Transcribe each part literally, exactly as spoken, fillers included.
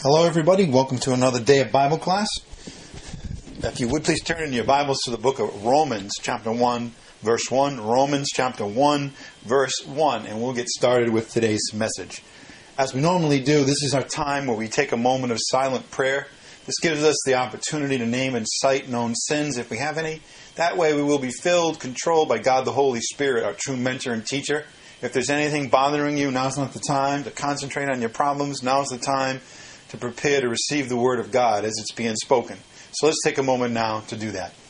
Hello everybody, welcome to another day of Bible class. If you would please turn in your Bibles to the book of Romans chapter one verse one. Romans chapter one verse one, and we'll get started with today's message. As we normally do, this is our time where we take a moment of silent prayer. This gives us the opportunity to name and cite known sins if we have any. That way we will be filled, controlled by God the Holy Spirit, our true mentor and teacher. If there's anything bothering you, now's not the time to concentrate on your problems. Now's the time to prepare to receive the Word of God as it's being spoken. So let's take a moment now to do that.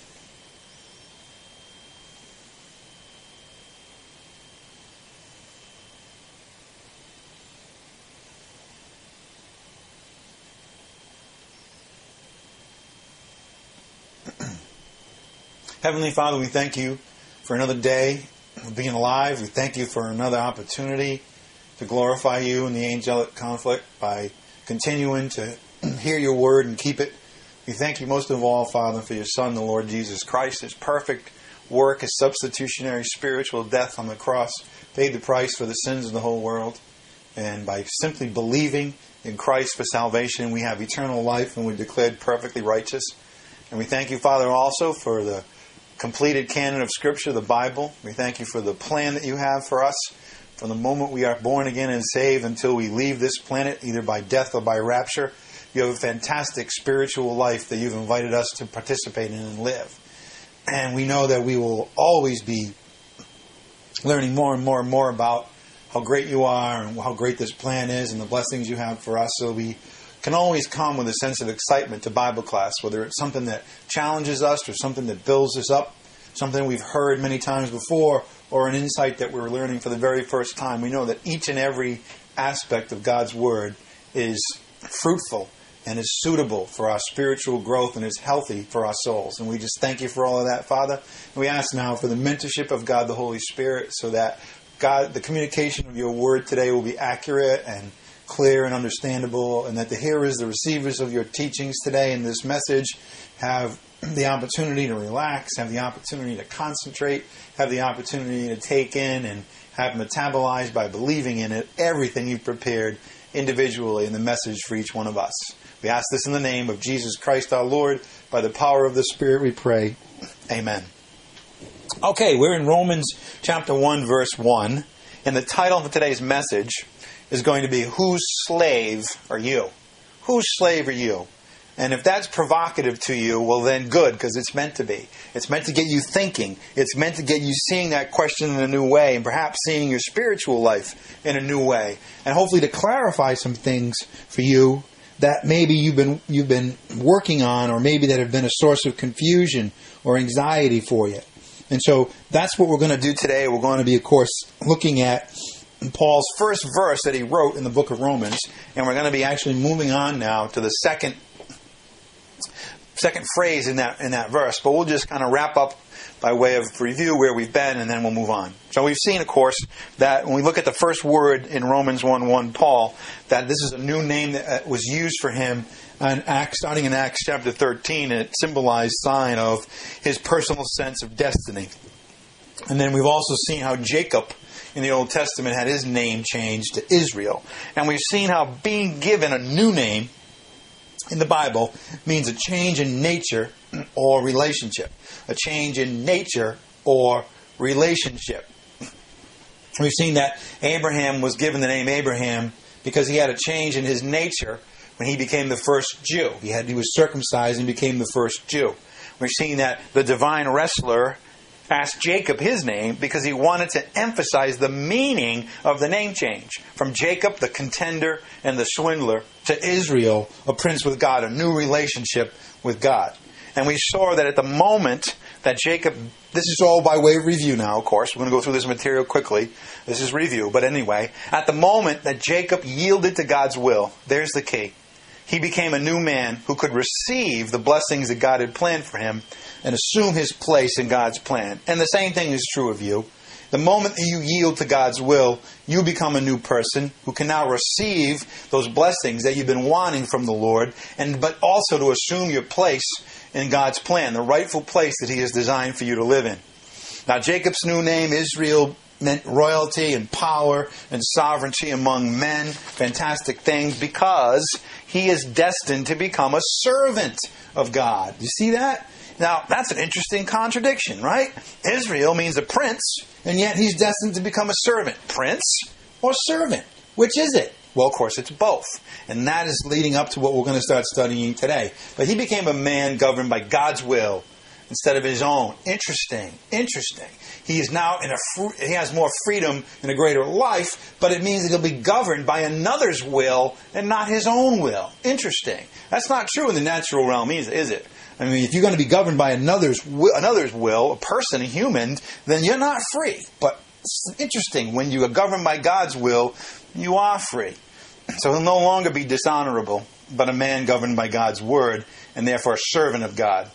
Heavenly Father, we thank you for another day of being alive. We thank you for another opportunity to glorify you in the angelic conflict by continuing to hear your word and keep it. We thank you most of all, Father, for your Son, the Lord Jesus Christ. His perfect work, his substitutionary spiritual death on the cross, paid the price for the sins of the whole world. And by simply believing in Christ for salvation, we have eternal life and we're declared perfectly righteous. And we thank you, Father, also for the completed canon of Scripture, the Bible. We thank you for the plan that you have for us from the moment we are born again and saved until we leave this planet, either by death or by rapture. You have a fantastic spiritual life that you've invited us to participate in and live. And we know that we will always be learning more and more and more about how great you are and how great this plan is and the blessings you have for us. So we can always come with a sense of excitement to Bible class, whether it's something that challenges us or something that builds us up, something we've heard many times before, or an insight that we're learning for the very first time. We know that each and every aspect of God's Word is fruitful and is suitable for our spiritual growth and is healthy for our souls. And we just thank you for all of that, Father. And we ask now for the mentorship of God the Holy Spirit so that God, the communication of your Word today will be accurate and clear and understandable, and that the hearers, the receivers of your teachings today in this message have the opportunity to relax, have the opportunity to concentrate, have the opportunity to take in and have metabolized by believing in it everything you've prepared individually in the message for each one of us. We ask this in the name of Jesus Christ our Lord. By the power of the Spirit we pray. Amen. Okay, we're in Romans chapter one verse one, and the title for today's message is going to be, Whose Slave Are You? Whose slave are you? And if that's provocative to you, well then good, because it's meant to be. It's meant to get you thinking. It's meant to get you seeing that question in a new way, and perhaps seeing your spiritual life in a new way. And hopefully to clarify some things for you that maybe you've been you've been working on, or maybe that have been a source of confusion or anxiety for you. And so that's what we're going to do today. We're going to be, of course, looking at Paul's first verse that he wrote in the book of Romans, and we're going to be actually moving on now to the second second phrase in that in that verse. But we'll just kind of wrap up by way of review where we've been, and then we'll move on. So we've seen, of course, that when we look at the first word in Romans one one, Paul, that this is a new name that was used for him in Acts, starting in Acts chapter thirteen, and it symbolized sign of his personal sense of destiny. And then we've also seen how Jacob in the Old Testament had his name changed to Israel. And we've seen how being given a new name in the Bible means a change in nature or relationship. A change in nature or relationship. We've seen that Abraham was given the name Abraham because he had a change in his nature when he became the first Jew. He had he was circumcised and became the first Jew. We've seen that the divine wrestler asked Jacob his name because he wanted to emphasize the meaning of the name change. From Jacob, the contender and the swindler, to Israel, a prince with God, a new relationship with God. And we saw that at the moment that Jacob, this is all by way of review now, of course. We're going to go through this material quickly. This is review. But anyway, at the moment that Jacob yielded to God's will, there's the key. He became a new man who could receive the blessings that God had planned for him and assume his place in God's plan. And the same thing is true of you. The moment that you yield to God's will, you become a new person who can now receive those blessings that you've been wanting from the Lord, and but also to assume your place in God's plan, the rightful place that He has designed for you to live in. Now, Jacob's new name, Israel, meant royalty and power and sovereignty among men. Fantastic things, because he is destined to become a servant of God. You see that? Now, that's an interesting contradiction, right? Israel means a prince, and yet he's destined to become a servant. Prince or servant? Which is it? Well, of course, it's both. And that is leading up to what we're going to start studying today. But he became a man governed by God's will instead of his own. Interesting. Interesting. He is now in a fr- he has more freedom and a greater life, but it means that he'll be governed by another's will and not his own will. Interesting. That's not true in the natural realm, is it? I mean, if you're going to be governed by another's will, another's will, a person, a human, then you're not free. But it's interesting, when you are governed by God's will, you are free. So he'll no longer be dishonorable, but a man governed by God's word, and therefore a servant of God.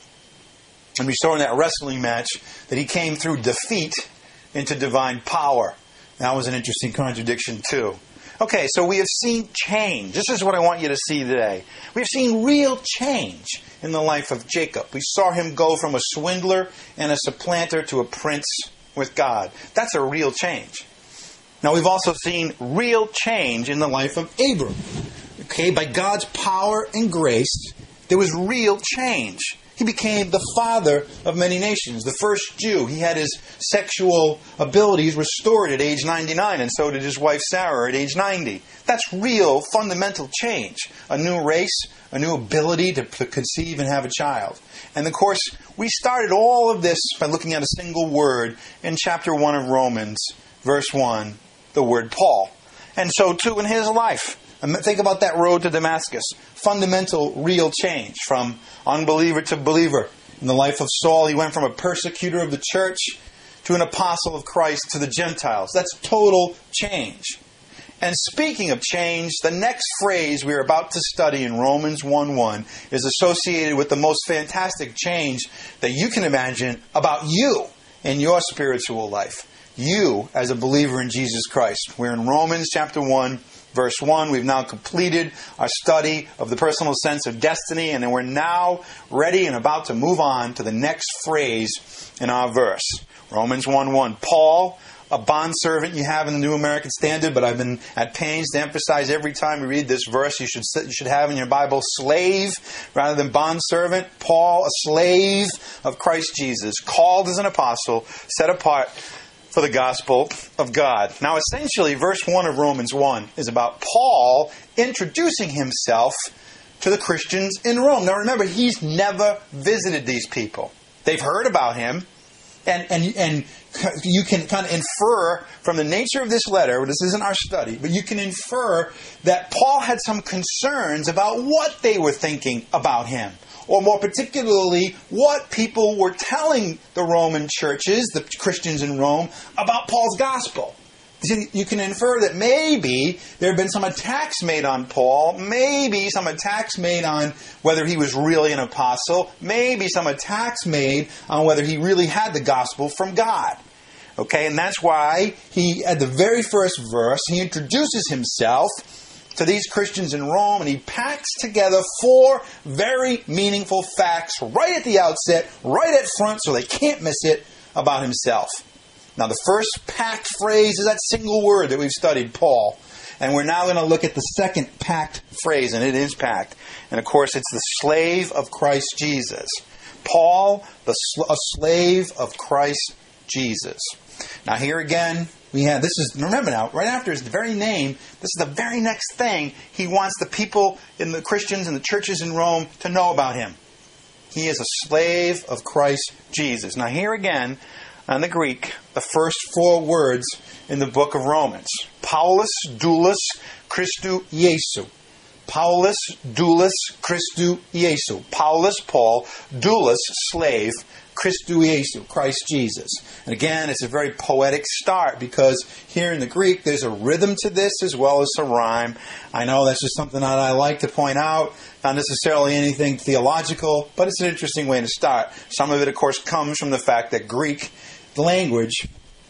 And we saw in that wrestling match that he came through defeat into divine power. That was an interesting contradiction too. Okay, so we have seen change. This is what I want you to see today. We've seen real change in the life of Jacob. We saw him go from a swindler and a supplanter to a prince with God. That's a real change. Now, we've also seen real change in the life of Abram. Okay, by God's power and grace, there was real change. He became the father of many nations, the first Jew. He had his sexual abilities restored at age ninety-nine, and so did his wife Sarah at age ninety. That's real, fundamental change. A new race, a new ability to, to conceive and have a child. And of course, we started all of this by looking at a single word in chapter one of Romans, verse one, the word Paul. And so too in his life. Think about that road to Damascus. Fundamental, real change from unbeliever to believer. In the life of Saul, he went from a persecutor of the church to an apostle of Christ to the Gentiles. That's total change. And speaking of change, the next phrase we're about to study in Romans one one is associated with the most fantastic change that you can imagine about you in your spiritual life. You as a believer in Jesus Christ. We're in Romans chapter one. Verse one, we've now completed our study of the personal sense of destiny, and then we're now ready and about to move on to the next phrase in our verse. Romans one one, Paul, a bondservant you have in the New American Standard, but I've been at pains to emphasize every time we read this verse, you should you should have in your Bible slave rather than bondservant. Paul, a slave of Christ Jesus, called as an apostle, set apart for the gospel of God. Now, essentially, verse one of Romans one is about Paul introducing himself to the Christians in Rome. Now, remember, he's never visited these people. They've heard about him, and and and you can kind of infer from the nature of this letter, this isn't our study, but you can infer that Paul had some concerns about what they were thinking about him. Or more particularly, what people were telling the Roman churches, the Christians in Rome, about Paul's gospel. You can infer that maybe there have been some attacks made on Paul, maybe some attacks made on whether he was really an apostle, maybe some attacks made on whether he really had the gospel from God. Okay, and that's why he, at the very first verse, he introduces himself to these Christians in Rome, and he packs together four very meaningful facts right at the outset, right at front, so they can't miss it, about himself. Now, the first packed phrase is that single word that we've studied, Paul. And we're now going to look at the second packed phrase, and it is packed. And of course, it's the slave of Christ Jesus. Paul, the sl- a slave of Christ Jesus. Now, here again, we have, this is, remember now, right after his very name, this is the very next thing he wants the people in the Christians and the churches in Rome to know about him. He is a slave of Christ Jesus. Now here again, on the Greek, the first four words in the book of Romans. Paulus, doulos, Christou, Iesu. Paulus, doulos, Christou, Iesu. Paulus, Paul, doulos, slave, Christou Iesu, Christ Jesus. And again, it's a very poetic start because here in the Greek, there's a rhythm to this as well as a rhyme. I know that's just something that I like to point out. Not necessarily anything theological, but it's an interesting way to start. Some of it, of course, comes from the fact that Greek language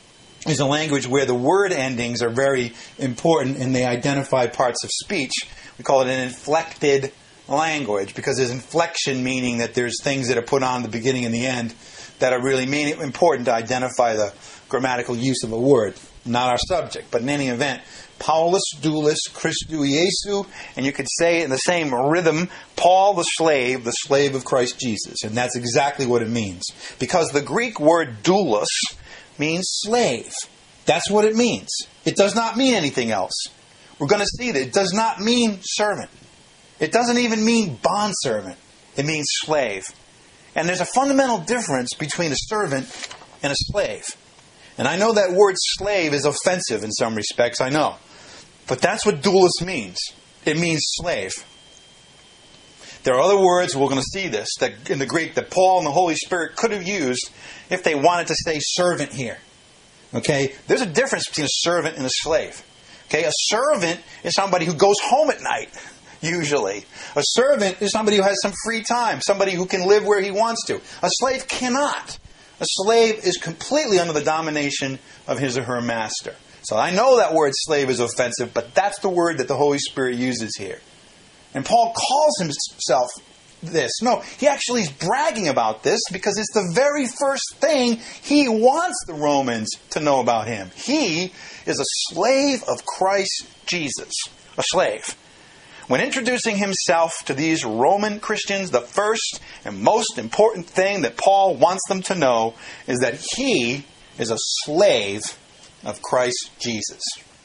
is a language where the word endings are very important and they identify parts of speech. We call it an inflected language because there's inflection, meaning that there's things that are put on the beginning and the end that are really mean, important to identify the grammatical use of a word. Not our subject, but in any event, Paulus doulos Christou Iesu, and you could say in the same rhythm, Paul the slave, the slave of Christ Jesus. And that's exactly what it means. Because the Greek word doulos means slave. That's what it means. It does not mean anything else. We're going to see that it does not mean servant. It doesn't even mean bondservant. It means slave. And there's a fundamental difference between a servant and a slave. And I know that word slave is offensive in some respects, I know. But that's what doulos means. It means slave. There are other words, we're going to see this, that in the Greek that Paul and the Holy Spirit could have used if they wanted to say servant here. Okay? There's a difference between a servant and a slave. Okay? A servant is somebody who goes home at night, usually. A servant is somebody who has some free time, somebody who can live where he wants to. A slave cannot. A slave is completely under the domination of his or her master. So I know that word slave is offensive, but that's the word that the Holy Spirit uses here. And Paul calls himself this. No, he actually is bragging about this because it's the very first thing he wants the Romans to know about him. He is a slave of Christ Jesus. A slave. When introducing himself to these Roman Christians, the first and most important thing that Paul wants them to know is that he is a slave of Christ Jesus.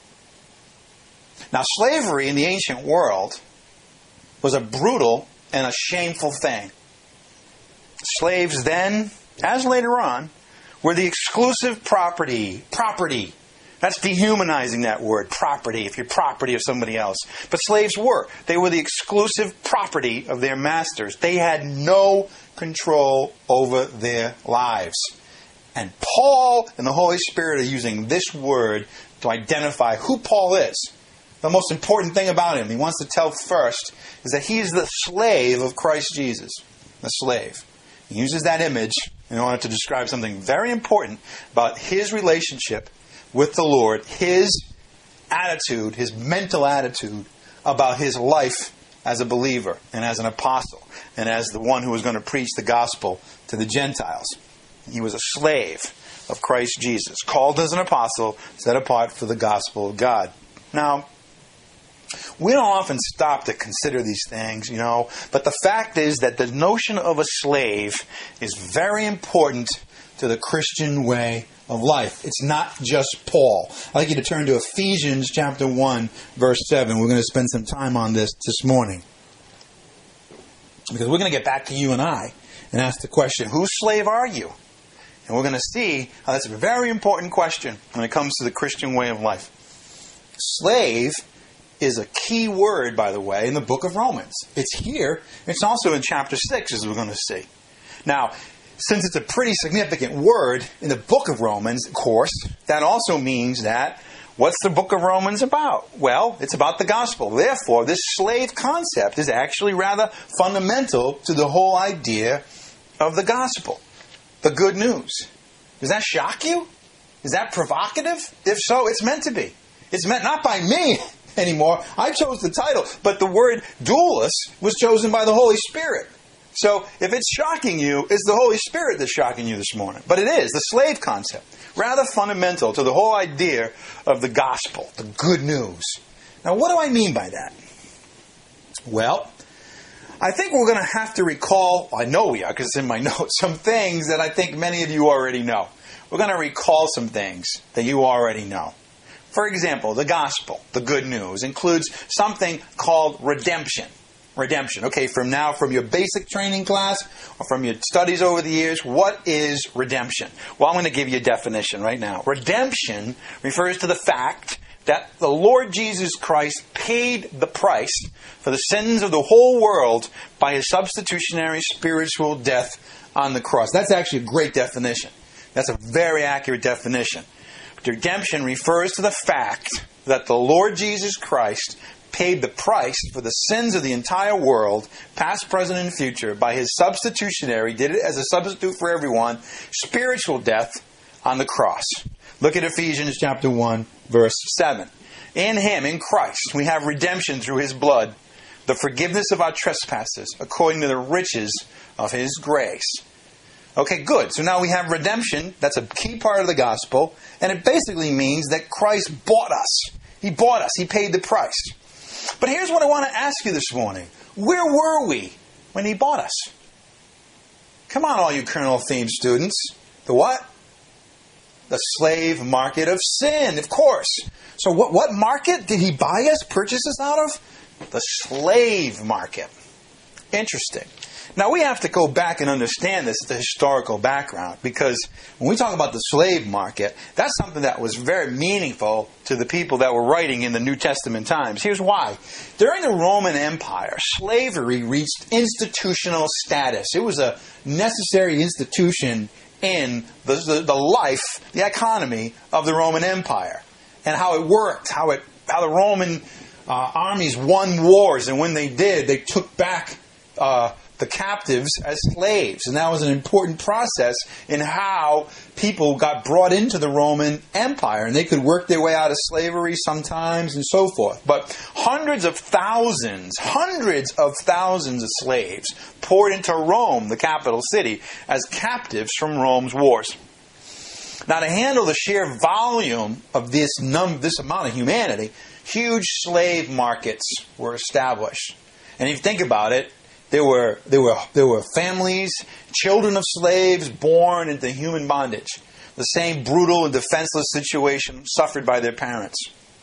Now, slavery in the ancient world was a brutal and a shameful thing. Slaves then, as later on, were the exclusive property. Property. That's dehumanizing that word, property, if you're property of somebody else. But slaves were. They were the exclusive property of their masters. They had no control over their lives. And Paul and the Holy Spirit are using this word to identify who Paul is. The most important thing about him, he wants to tell first, is that he is the slave of Christ Jesus. The slave. He uses that image in order to describe something very important about his relationship with the Lord, his attitude, his mental attitude about his life as a believer and as an apostle and as the one who was going to preach the gospel to the Gentiles. He was a slave of Christ Jesus, called as an apostle, set apart for the gospel of God. Now, we don't often stop to consider these things, you know, but the fact is that the notion of a slave is very important to the Christian way of life. It's not just Paul. I'd like you to turn to Ephesians chapter one, verse seven. We're going to spend some time on this this morning. Because we're going to get back to you and I and ask the question, whose slave are you? And we're going to see how that's a very important question when it comes to the Christian way of life. Slave is a key word, by the way, in the book of Romans. It's here. It's also in chapter six, as we're going to see. Now, since it's a pretty significant word in the book of Romans, of course, that also means that what's the book of Romans about? Well, it's about the gospel. Therefore, this slave concept is actually rather fundamental to the whole idea of the gospel. The good news. Does that shock you? Is that provocative? If so, it's meant to be. It's meant not by me anymore. I chose the title, but the word doulos was chosen by the Holy Spirit. So, if it's shocking you, it's the Holy Spirit that's shocking you this morning. But it is, the slave concept. Rather fundamental to the whole idea of the gospel, the good news. Now, what do I mean by that? Well, I think we're going to have to recall, I know we are because it's in my notes, some things that I think many of you already know. We're going to recall some things that you already know. For example, the gospel, the good news, includes something called redemption. Redemption. Okay, from now, from your basic training class or from your studies over the years, what is redemption? Well, I'm going to give you a definition right now. Redemption refers to the fact that the Lord Jesus Christ paid the price for the sins of the whole world by his substitutionary spiritual death on the cross. That's actually a great definition. That's a very accurate definition. Redemption refers to the fact that the Lord Jesus Christ paid the price for the sins of the entire world, past, present, and future, by his substitutionary, did it as a substitute for everyone, spiritual death on the cross. Look at Ephesians chapter one, verse seven. In him, in Christ, we have redemption through his blood, the forgiveness of our trespasses, according to the riches of His grace. Okay, good. So now we have redemption. That's a key part of the gospel. And it basically means that Christ bought us. He bought us. He paid the price. But here's what I want to ask you this morning. Where were we when He bought us? Come on, all you Colonel Theme students. The what? The slave market of sin, of course. So what, what market did He buy us, purchase us out of? The slave market. Interesting. Now, we have to go back and understand this, the historical background, because when we talk about the slave market, that's something that was very meaningful to the people that were writing in the New Testament times. Here's why. During the Roman Empire, slavery reached institutional status. It was a necessary institution in the, the, the life, the economy of the Roman Empire, and how it worked, how it, how the Roman uh, armies won wars, and when they did, they took back uh, the captives as slaves. And that was an important process in how people got brought into the Roman Empire. And they could work their way out of slavery sometimes and so forth. But hundreds of thousands, hundreds of thousands of slaves poured into Rome, the capital city, as captives from Rome's wars. Now, to handle the sheer volume of this, num- this amount of humanity, huge slave markets were established. And if you think about it, There were there were there were families, children of slaves born into human bondage. The same brutal and defenseless situation suffered by their parents.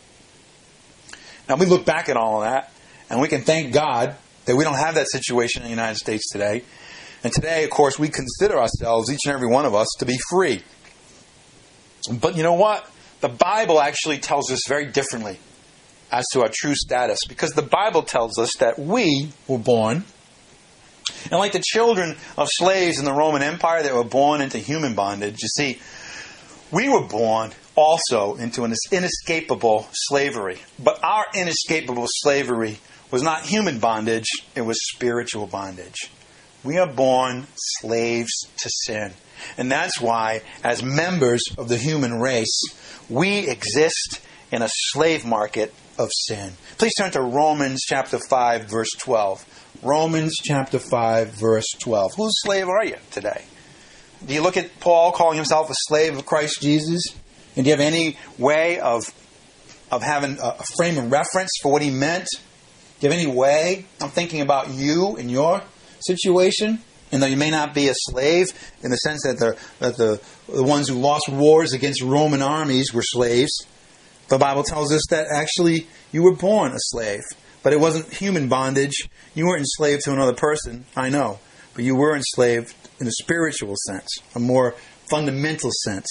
Now we look back at all of that, and we can thank God that we don't have that situation in the United States today. And today, of course, we consider ourselves, each and every one of us, to be free. But you know what? The Bible actually tells us very differently as to our true status, because the Bible tells us that we were born. And like the children of slaves in the Roman Empire that were born into human bondage, you see, we were born also into an inescapable slavery. But our inescapable slavery was not human bondage, it was spiritual bondage. We are born slaves to sin. And that's why, as members of the human race, we exist in a slave market of sin. Please turn to Romans chapter five, verse twelve. Romans chapter five, verse twelve. Whose slave are you today? Do you look at Paul calling himself a slave of Christ Jesus? And do you have any way of, of having a frame of reference for what he meant? Do you have any way? I'm thinking about you and your situation. And though you may not be a slave in the sense that, the, that the, the ones who lost wars against Roman armies were slaves, the Bible tells us that actually you were born a slave. But it wasn't human bondage. You weren't enslaved to another person, I know. But you were enslaved in a spiritual sense, a more fundamental sense.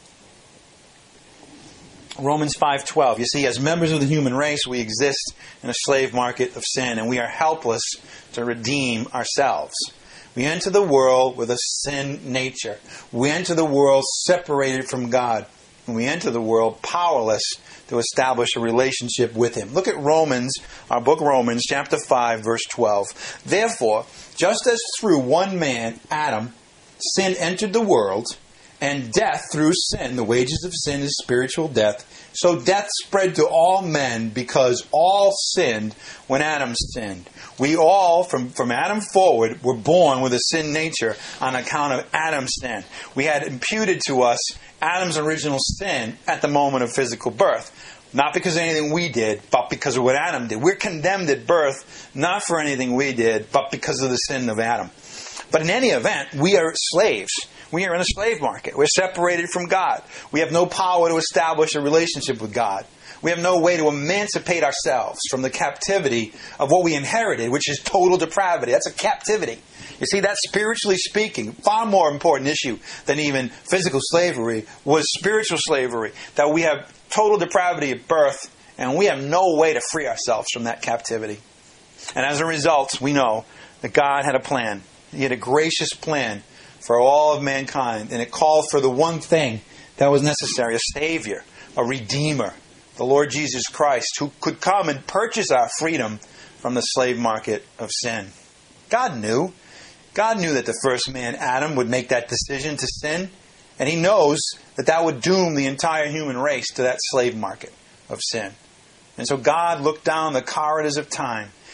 Romans five twelve. You see, as members of the human race, we exist in a slave market of sin, and we are helpless to redeem ourselves. We enter the world with a sin nature. We enter the world separated from God. And we enter the world powerless to establish a relationship with Him. Look at Romans, our book Romans, chapter five, verse twelve. Therefore, just as through one man, Adam, sin entered the world, and death through sin, the wages of sin is spiritual death, so death spread to all men because all sinned when Adam sinned. We all, from, from Adam forward, were born with a sin nature on account of Adam's sin. We had imputed to us Adam's original sin at the moment of physical birth. Not because of anything we did, but because of what Adam did. We're condemned at birth, not for anything we did, but because of the sin of Adam. But in any event, we are slaves. We are in a slave market. We're separated from God. We have no power to establish a relationship with God. We have no way to emancipate ourselves from the captivity of what we inherited, which is total depravity. That's a captivity. You see, that's spiritually speaking, far more important issue than even physical slavery was spiritual slavery. That we have total depravity at birth, and we have no way to free ourselves from that captivity. And as a result, we know that God had a plan. He had a gracious plan for all of mankind, and it called for the one thing that was necessary, a Savior, a Redeemer, the Lord Jesus Christ, who could come and purchase our freedom from the slave market of sin. God knew. God knew that the first man, Adam, would make that decision to sin, and He knows that that would doom the entire human race to that slave market of sin. And so God looked down the corridors of time,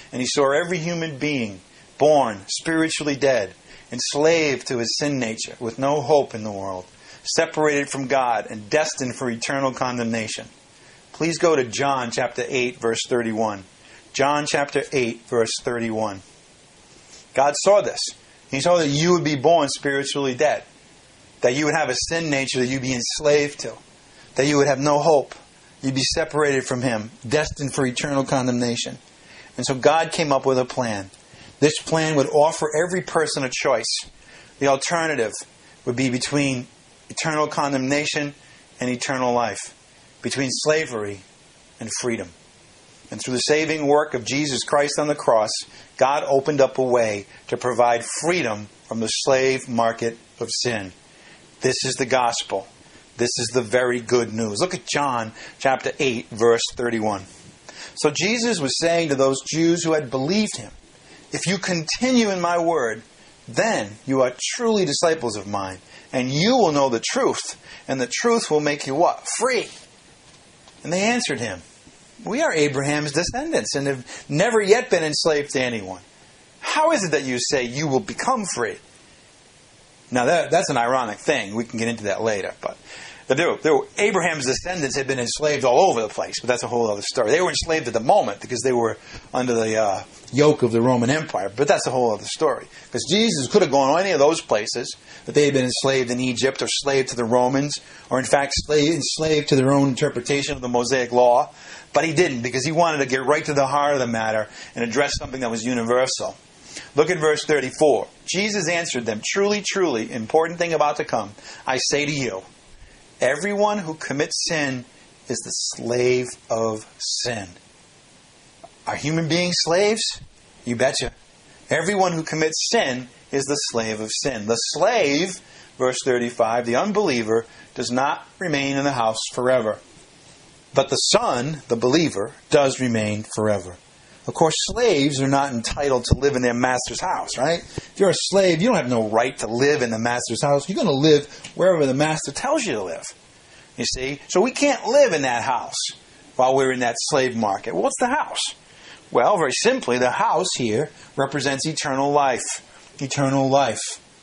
and he saw every human being born spiritually dead, enslaved to his sin nature, with no hope in the world, separated from God, and destined for eternal condemnation. Please go to John chapter eight, verse thirty-one. John chapter eight, verse thirty-one. God saw this. He saw that you would be born spiritually dead, that you would have a sin nature that you'd be enslaved to, that you would have no hope. You'd be separated from Him, destined for eternal condemnation. And so God came up with a plan. This plan would offer every person a choice. The alternative would be between eternal condemnation and eternal life, between slavery and freedom. And through the saving work of Jesus Christ on the cross, God opened up a way to provide freedom from the slave market of sin. This is the gospel. This is the very good news. Look at John chapter eight, verse thirty-one. So Jesus was saying to those Jews who had believed Him, if you continue in my word, then you are truly disciples of mine, and you will know the truth, and the truth will make you what? Free. And they answered Him, we are Abraham's descendants and have never yet been enslaved to anyone. How is it that you say you will become free? Now that, that's an ironic thing. We can get into that later. But there were, there were, Abraham's descendants had been enslaved all over the place. But that's a whole other story. They were enslaved at the moment because they were under the uh, yoke of the Roman Empire. But that's a whole other story. Because Jesus could have gone to any of those places. That they had been enslaved in Egypt or slave to the Romans. Or in fact slave, enslaved to their own interpretation of the Mosaic Law. But He didn't, because He wanted to get right to the heart of the matter and address something that was universal. Look at verse thirty-four. Jesus answered them, truly, truly, important thing about to come, I say to you, everyone who commits sin is the slave of sin. Are human beings slaves? You betcha. Everyone who commits sin is the slave of sin. The slave, verse thirty-five, the unbeliever, does not remain in the house forever. But the Son, the believer, does remain forever. Of course, slaves are not entitled to live in their master's house, right? If you're a slave, you don't have no right to live in the master's house. You're going to live wherever the master tells you to live. You see? So we can't live in that house while we're in that slave market. Well, what's the house? Well, very simply, the house here represents eternal life. Eternal life.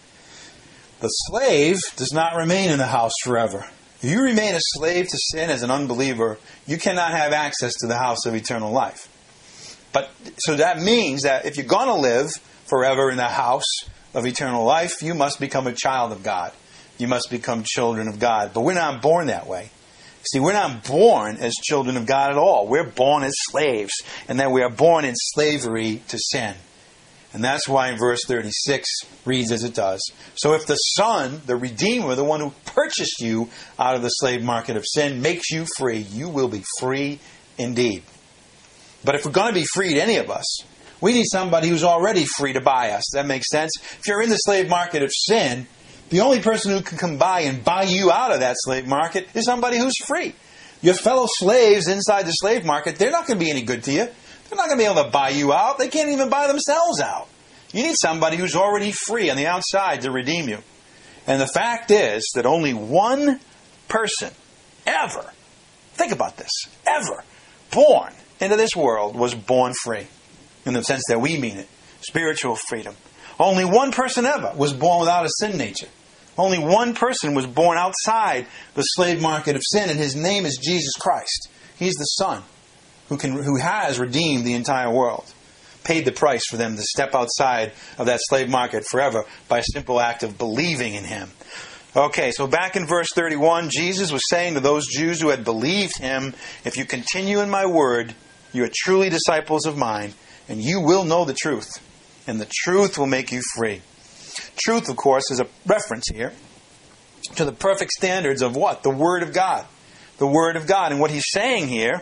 The slave does not remain in the house forever. If you remain a slave to sin as an unbeliever, you cannot have access to the house of eternal life. But so that means that if you're going to live forever in the house of eternal life, you must become a child of God. You must become children of God. But we're not born that way. See, we're not born as children of God at all. We're born as slaves, and then we are born in slavery to sin. And that's why in verse thirty-six reads as it does. So if the Son, the Redeemer, the one who purchased you out of the slave market of sin, makes you free, you will be free indeed. But if we're going to be freed, any of us, we need somebody who's already free to buy us. Does that make sense? If you're in the slave market of sin, the only person who can come by and buy you out of that slave market is somebody who's free. Your fellow slaves inside the slave market, they're not going to be any good to you. They're not going to be able to buy you out. They can't even buy themselves out. You need somebody who's already free on the outside to redeem you. And the fact is that only one person ever, think about this, ever born into this world was born free. In the sense that we mean it. Spiritual freedom. Only one person ever was born without a sin nature. Only one person was born outside the slave market of sin, and His name is Jesus Christ. He's the Son who can, who has redeemed the entire world. Paid the price for them to step outside of that slave market forever by a simple act of believing in Him. Okay, so back in verse thirty-one, Jesus was saying to those Jews who had believed Him, if you continue in my word, you are truly disciples of mine, and you will know the truth, and the truth will make you free. Truth, of course, is a reference here to the perfect standards of what? The Word of God. The Word of God. And what He's saying here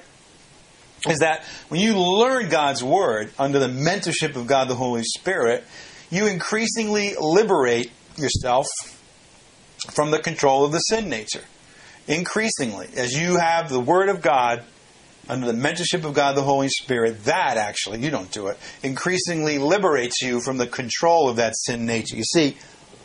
is that when you learn God's Word under the mentorship of God the Holy Spirit, you increasingly liberate yourself from the control of the sin nature. Increasingly. As you have the Word of God under the mentorship of God the Holy Spirit, that actually, you don't do it, increasingly liberates you from the control of that sin nature. You see,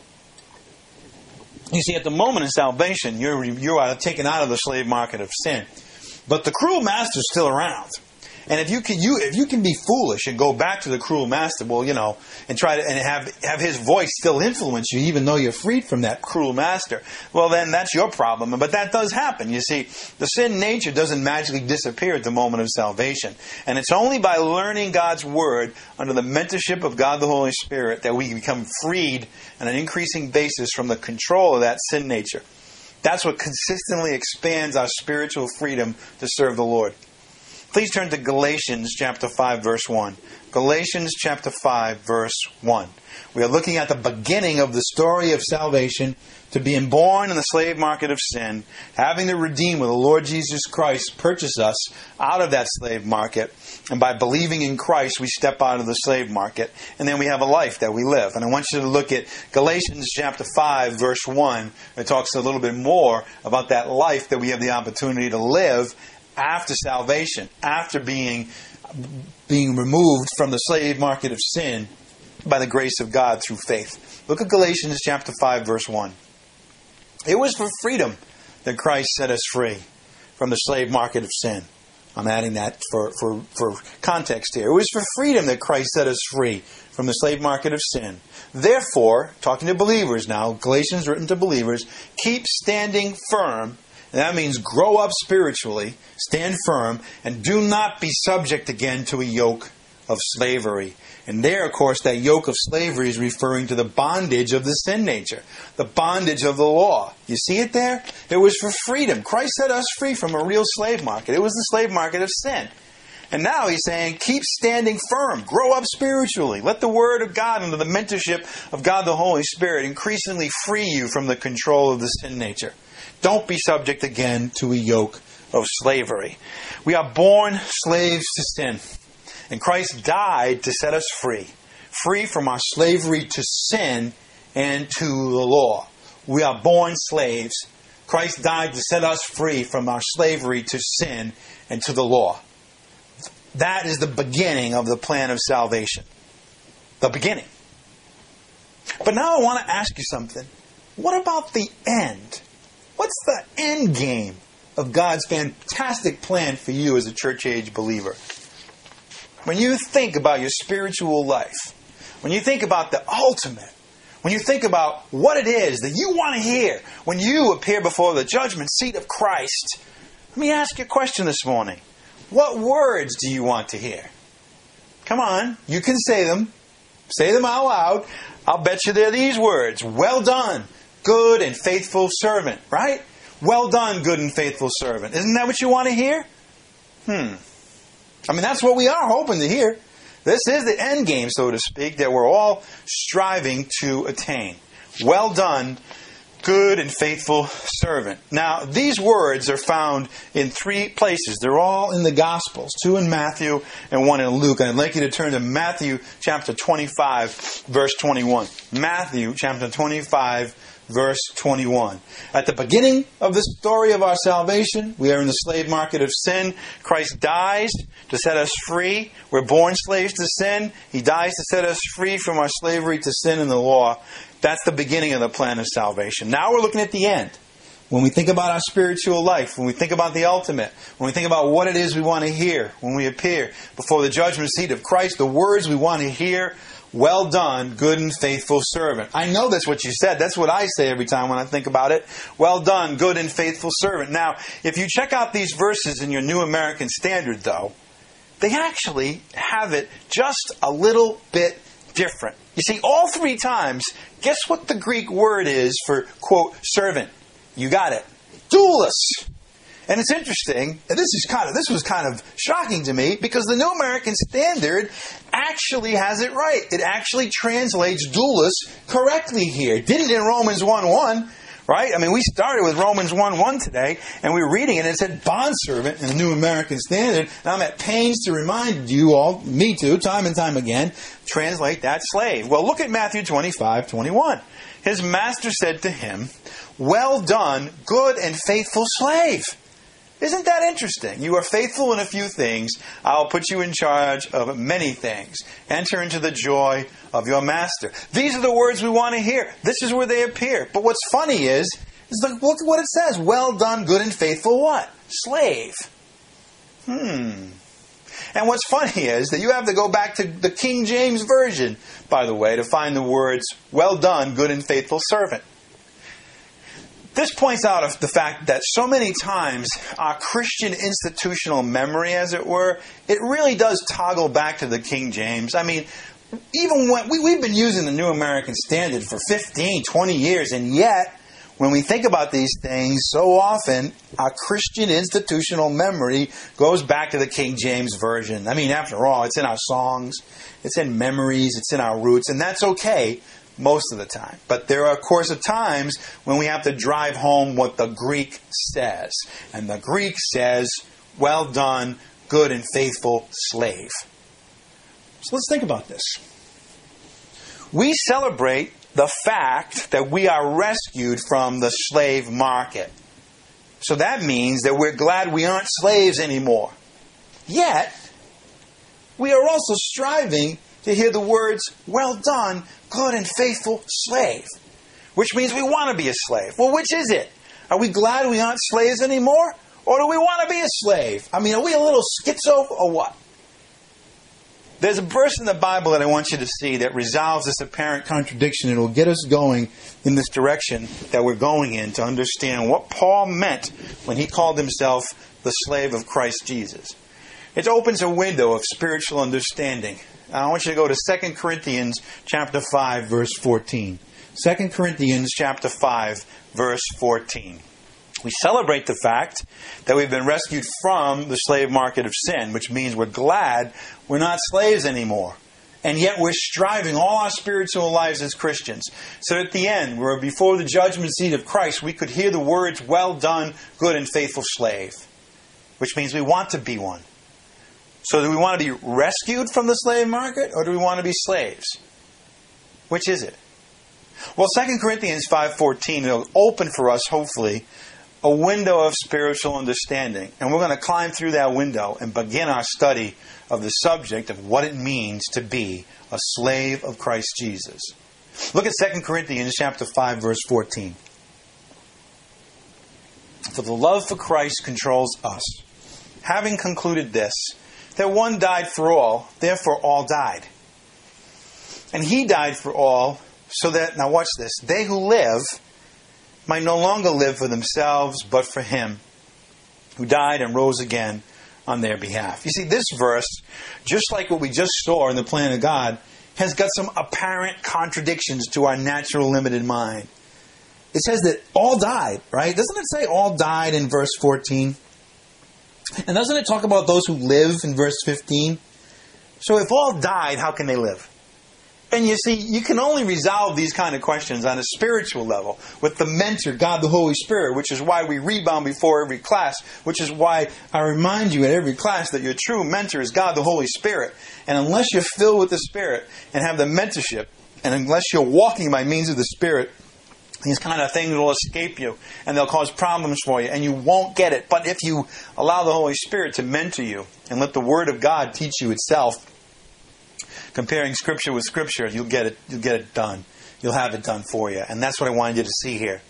you see, at the moment of salvation, you're, you are taken out of the slave market of sin. But the cruel master is still around. And if you can, you if you can be foolish and go back to the cruel master, well, you know, and try to and have have his voice still influence you, even though you're freed from that cruel master, well, then that's your problem. But that does happen. You see, the sin nature doesn't magically disappear at the moment of salvation, and it's only by learning God's word under the mentorship of God the Holy Spirit that we become freed on an increasing basis from the control of that sin nature. That's what consistently expands our spiritual freedom to serve the Lord. Please turn to Galatians chapter five, verse one. Galatians chapter five, verse one. We are looking at the beginning of the story of salvation, to being born in the slave market of sin, having the Redeemer, the Lord Jesus Christ, purchase us out of that slave market. And by believing in Christ, we step out of the slave market. And then we have a life that we live. And I want you to look at Galatians chapter five, verse one. It talks a little bit more about that life that we have the opportunity to live after salvation, after being being removed from the slave market of sin by the grace of God through faith. Look at Galatians chapter five, verse one. It was for freedom that Christ set us free from the slave market of sin. I'm adding that for, for, for context here. It was for freedom that Christ set us free from the slave market of sin. Therefore, talking to believers now, Galatians written to believers, keep standing firm. And that means grow up spiritually, stand firm, and do not be subject again to a yoke of slavery. And there, of course, that yoke of slavery is referring to the bondage of the sin nature, the bondage of the law. You see it there? It was for freedom. Christ set us free from a real slave market. It was the slave market of sin. And now he's saying, keep standing firm. Grow up spiritually. Let the Word of God under the mentorship of God the Holy Spirit increasingly free you from the control of the sin nature. Don't be subject again to a yoke of slavery. We are born slaves to sin. And Christ died to set us free. Free from our slavery to sin and to the law. We are born slaves. Christ died to set us free from our slavery to sin and to the law. That is the beginning of the plan of salvation. The beginning. But now I want to ask you something. What about the end? What's the end game of God's fantastic plan for you as a church-age believer? When you think about your spiritual life, when you think about the ultimate, when you think about what it is that you want to hear when you appear before the judgment seat of Christ, let me ask you a question this morning. What words do you want to hear? Come on, you can say them. Say them out loud. I'll bet you they're these words. Well done, good and faithful servant, right? Well done, good and faithful servant. Isn't that what you want to hear? Hmm. I mean, that's what we are hoping to hear. This is the end game, so to speak, that we're all striving to attain. Well done, good and faithful servant. Now, these words are found in three places. They're all in the Gospels, two in Matthew and one in Luke. And I'd like you to turn to Matthew chapter twenty-five, verse twenty-one. Matthew chapter twenty-five, verse twenty-one. At the beginning of the story of our salvation, we are in the slave market of sin. Christ dies to set us free. We're born slaves to sin. He dies to set us free from our slavery to sin and the law. That's the beginning of the plan of salvation. Now we're looking at the end. When we think about our spiritual life, when we think about the ultimate, when we think about what it is we want to hear when we appear before the judgment seat of Christ, the words we want to hear, well done, good and faithful servant. I know that's what you said. That's what I say every time when I think about it. Well done, good and faithful servant. Now, if you check out these verses in your New American Standard, though, they actually have it just a little bit different. You see, all three times, guess what the Greek word is for, quote, servant? You got it. Doulos. And it's interesting, and this is kind of this was kind of shocking to me, because the New American Standard actually has it right. It actually translates doulos correctly here. It didn't in Romans one one, right? I mean, we started with Romans one one today, and we were reading it, and it said bondservant in the New American Standard. And I'm at pains to remind you all, me too, time and time again, translate that slave. Well, look at Matthew twenty-five twenty-one. His master said to him, well done, good and faithful slave. Isn't that interesting? You are faithful in a few things. I'll put you in charge of many things. Enter into the joy of your master. These are the words we want to hear. This is where they appear. But what's funny is, is look, look at what it says. Well done, good and faithful what? Slave. Hmm. And what's funny is that you have to go back to the King James Version, by the way, to find the words, "Well done, good and faithful servant." This points out the fact that so many times our Christian institutional memory, as it were, it really does toggle back to the King James. I mean, even when we, we've been using the New American Standard for fifteen, twenty years, and yet, when we think about these things, so often our Christian institutional memory goes back to the King James Version. I mean, after all, it's in our songs, it's in memories, it's in our roots, and that's okay most of the time. But there are, of course, of times when we have to drive home what the Greek says. And the Greek says, "Well done, good and faithful slave." So let's think about this. We celebrate the fact that we are rescued from the slave market. So that means that we're glad we aren't slaves anymore. Yet, we are also striving to hear the words, "Well done, good and faithful slave," which means we want to be a slave. Well, which is it? Are we glad we aren't slaves anymore? Or do we want to be a slave? I mean, are we a little schizo or what? There's a verse in the Bible that I want you to see that resolves this apparent contradiction. It will get us going in this direction that we're going in to understand what Paul meant when he called himself the slave of Christ Jesus. It opens a window of spiritual understanding. I want you to go to Second Corinthians chapter five, verse fourteen. Second Corinthians chapter five, verse fourteen. We celebrate the fact that we've been rescued from the slave market of sin, which means we're glad we're not slaves anymore. And yet we're striving all our spiritual lives as Christians. So at the end, we're before the judgment seat of Christ, we could hear the words, "Well done, good and faithful slave," which means we want to be one. So do we want to be rescued from the slave market, or do we want to be slaves? Which is it? Well, Second Corinthians five fourteen will open for us, hopefully, a window of spiritual understanding. And we're going to climb through that window and begin our study of the subject of what it means to be a slave of Christ Jesus. Look at Second Corinthians chapter five, verse fourteen. "For the love for Christ controls us, having concluded this, that one died for all, therefore all died. And he died for all, so that," now watch this, "they who live might no longer live for themselves, but for him who died and rose again on their behalf." You see, this verse, just like what we just saw in the plan of God, has got some apparent contradictions to our natural limited mind. It says that all died, right? Doesn't it say all died in verse fourteen? And doesn't it talk about those who live in verse fifteen? So if all died, how can they live? And you see, you can only resolve these kind of questions on a spiritual level with the mentor, God the Holy Spirit, which is why we rebound before every class, which is why I remind you at every class that your true mentor is God the Holy Spirit. And unless you're filled with the Spirit and have the mentorship, and unless you're walking by means of the Spirit, these kind of things will escape you and they'll cause problems for you and you won't get it. But if you allow the Holy Spirit to mentor you and let the Word of God teach you itself, comparing Scripture with Scripture, you'll get it, you'll get it done. You'll have it done for you. And that's what I wanted you to see here.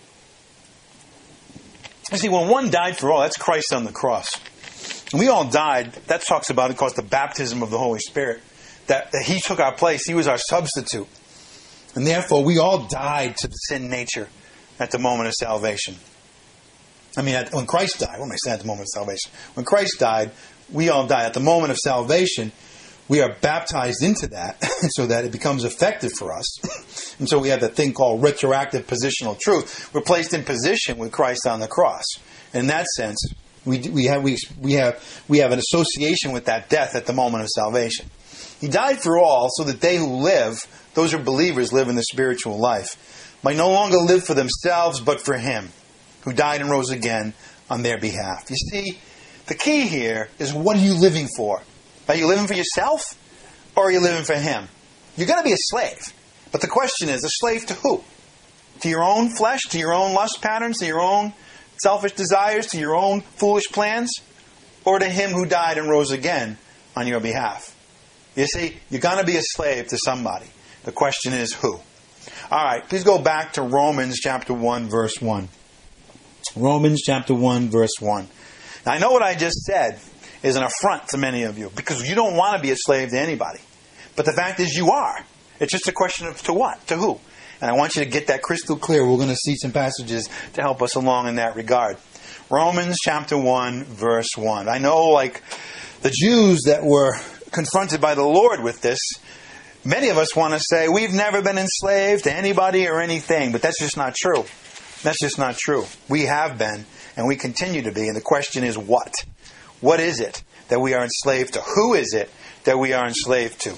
You see, when one died for all, that's Christ on the cross. And we all died. That talks about, of course, the baptism of the Holy Spirit. That, that He took our place. He was our substitute. And therefore, we all died to the sin nature at the moment of salvation. I mean, at, when Christ died, what am I saying at the moment of salvation? When Christ died, we all died. At the moment of salvation, we are baptized into that so that it becomes effective for us. And so we have that thing called retroactive positional truth. We're placed in position with Christ on the cross. In that sense, we we have we we have we have an association with that death at the moment of salvation. He died for all so that they who live, those are believers, live in the spiritual life, might no longer live for themselves but for Him who died and rose again on their behalf. You see, the key here is, what are you living for? Are you living for yourself, or are you living for Him? You're going to be a slave. But the question is, a slave to who? To your own flesh? To your own lust patterns? To your own selfish desires? To your own foolish plans? Or to Him who died and rose again on your behalf? You see, you're going to be a slave to somebody. The question is, who? All right, please go back to Romans chapter one, verse one. Romans chapter one, verse one. Now, I know what I just said is an affront to many of you because you don't want to be a slave to anybody. But the fact is you are. It's just a question of to what? To who? And I want you to get that crystal clear. We're going to see some passages to help us along in that regard. Romans chapter one, verse one. I know, like the Jews that were confronted by the Lord with this, many of us want to say, we've never been enslaved to anybody or anything. But that's just not true. That's just not true. We have been, and we continue to be. And the question is what? What is it that we are enslaved to? Who is it that we are enslaved to?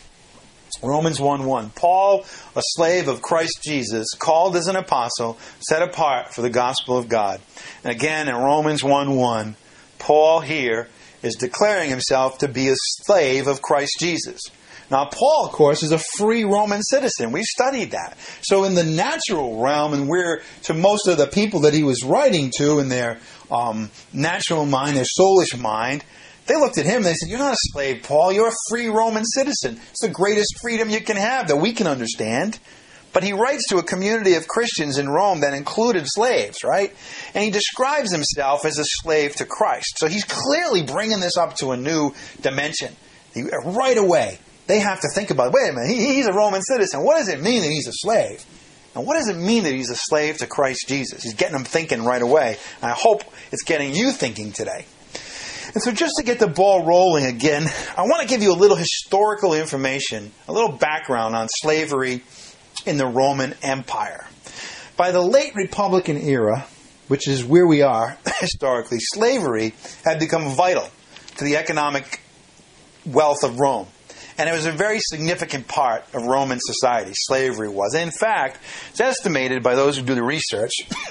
Romans one one. Paul, a slave of Christ Jesus, called as an apostle, set apart for the gospel of God. And again, in Romans one one, Paul here is declaring himself to be a slave of Christ Jesus. Now, Paul, of course, is a free Roman citizen. We've studied that. So in the natural realm, and we're to most of the people that he was writing to in their um, natural mind, their soulish mind, they looked at him and they said, you're not a slave, Paul. You're a free Roman citizen. It's the greatest freedom you can have that we can understand. But he writes to a community of Christians in Rome that included slaves, right? And he describes himself as a slave to Christ. So he's clearly bringing this up to a new dimension. He, right away, they have to think about, wait a minute, he, he's a Roman citizen. What does it mean that he's a slave? And what does it mean that he's a slave to Christ Jesus? He's getting them thinking right away. And I hope it's getting you thinking today. And so just to get the ball rolling again, I want to give you a little historical information, a little background on slavery in the Roman Empire. By the late Republican era, which is where we are historically, slavery had become vital to the economic wealth of Rome. And it was a very significant part of Roman society, slavery was. And in fact, it's estimated by those who do the research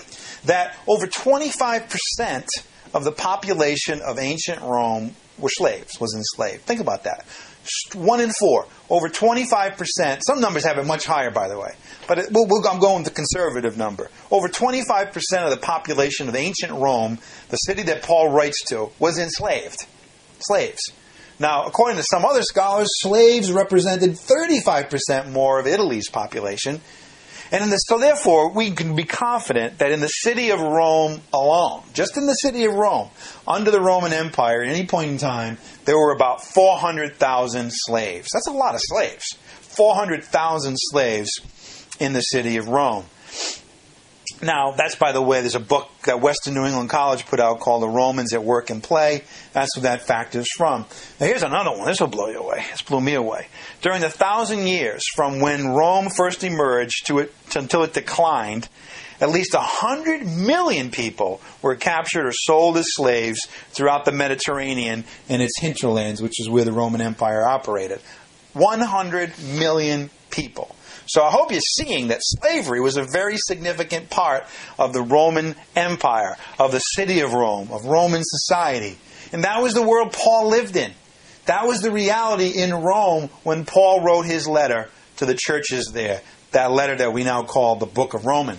that over twenty-five percent of the population of ancient Rome were slaves, was enslaved. Think about that. One in four, over twenty-five percent. Some numbers have it much higher, by the way. But it, we'll, we'll, I'm going with the conservative number. Over twenty-five percent of the population of ancient Rome, the city that Paul writes to, was enslaved. Slaves. Now, according to some other scholars, slaves represented thirty-five percent more of Italy's population. And in the, so therefore, we can be confident that in the city of Rome alone, just in the city of Rome, under the Roman Empire, at any point in time, there were about four hundred thousand slaves. That's a lot of slaves. four hundred thousand slaves in the city of Rome. Now, that's, by the way, there's a book that Western New England College put out called The Romans at Work and Play. That's where that fact is from. Now, here's another one. This will blow you away. This blew me away. During the thousand years from when Rome first emerged to it to, until it declined, at least one hundred million people were captured or sold as slaves throughout the Mediterranean and its hinterlands, which is where the Roman Empire operated. one hundred million people. So I hope you're seeing that slavery was a very significant part of the Roman Empire, of the city of Rome, of Roman society. And that was the world Paul lived in. That was the reality in Rome when Paul wrote his letter to the churches there. That letter that we now call the Book of Romans.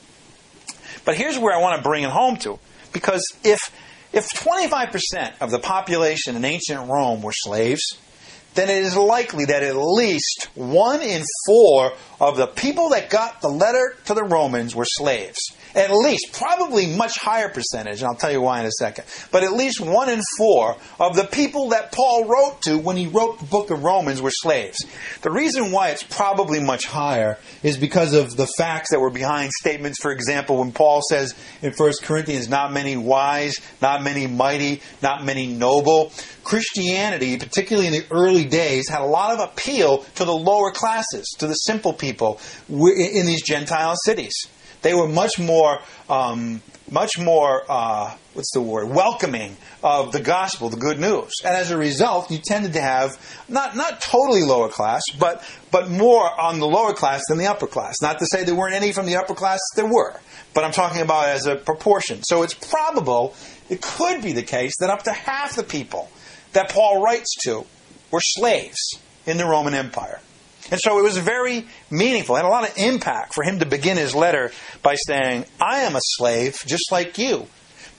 But here's where I want to bring it home to. Because if, if twenty-five percent of the population in ancient Rome were slaves, then it is likely that at least one in four of the people that got the letter to the Romans were slaves. At least, probably much higher percentage, and I'll tell you why in a second. But at least one in four of the people that Paul wrote to when he wrote the book of Romans were slaves. The reason why it's probably much higher is because of the facts that were behind statements. For example, when Paul says in First Corinthians, not many wise, not many mighty, not many noble. Christianity, particularly in the early days, had a lot of appeal to the lower classes, to the simple people in these Gentile cities. They were much more, um, much more, uh, what's the word, welcoming of the gospel, the good news. And as a result, you tended to have, not not totally lower class, but but more on the lower class than the upper class. Not to say there weren't any from the upper class, there were. But I'm talking about as a proportion. So it's probable, it could be the case, that up to half the people that Paul writes to were slaves in the Roman Empire. And so it was very meaningful. It had a lot of impact for him to begin his letter by saying, I am a slave just like you.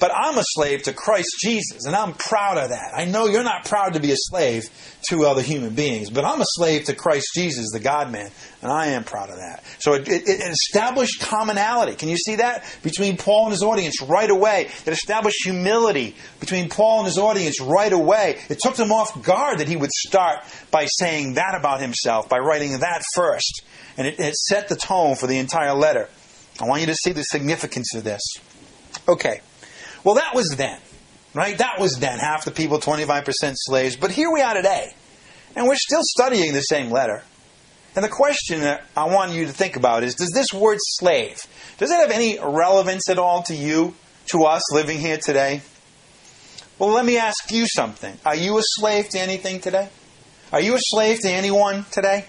But I'm a slave to Christ Jesus, and I'm proud of that. I know you're not proud to be a slave to other human beings, but I'm a slave to Christ Jesus, the God-man, and I am proud of that. So it, it, it established commonality. Can you see that? Between Paul and his audience right away. It established humility between Paul and his audience right away. It took them off guard that he would start by saying that about himself, by writing that first. And it, it set the tone for the entire letter. I want you to see the significance of this. Okay. Well, that was then, right? That was then. Half the people, twenty-five percent slaves. But here we are today. And we're still studying the same letter. And the question that I want you to think about is, does this word slave, does it have any relevance at all to you, to us living here today? Well, let me ask you something. Are you a slave to anything today? Are you a slave to anyone today?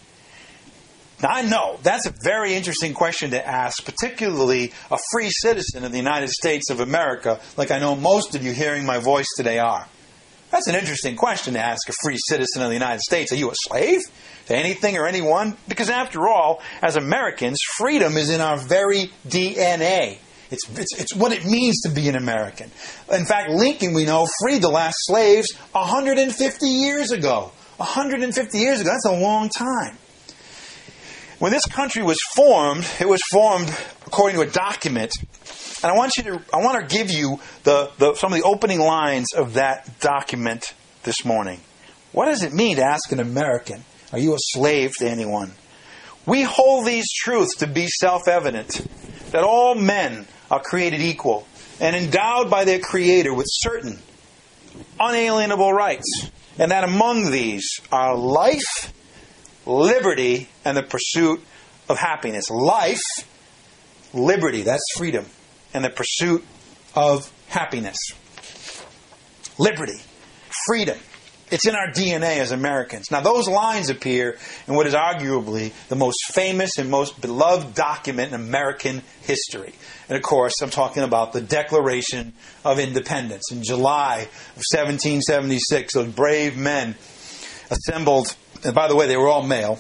Now, I know that's a very interesting question to ask, particularly a free citizen of the United States of America, like I know most of you hearing my voice today are. That's an interesting question to ask a free citizen of the United States. Are you a slave to anything or anyone? Because after all, as Americans, freedom is in our very D N A. It's, it's, it's what it means to be an American. In fact, Lincoln, we know, freed the last slaves one hundred fifty years ago. one hundred fifty years ago, that's a long time. When this country was formed, it was formed according to a document. And I want you to, I want to give you the, the, some of the opening lines of that document this morning. What does it mean to ask an American, are you a slave to anyone? We hold these truths to be self-evident, that all men are created equal and endowed by their Creator with certain unalienable rights, and that among these are life, liberty, and the pursuit of happiness. Life, liberty, that's freedom, and the pursuit of happiness. Liberty, freedom. It's in our D N A as Americans. Now, those lines appear in what is arguably the most famous and most beloved document in American history. And of course, I'm talking about the Declaration of Independence. In July of seventeen seventy-six, those brave men assembled. And by the way, they were all male.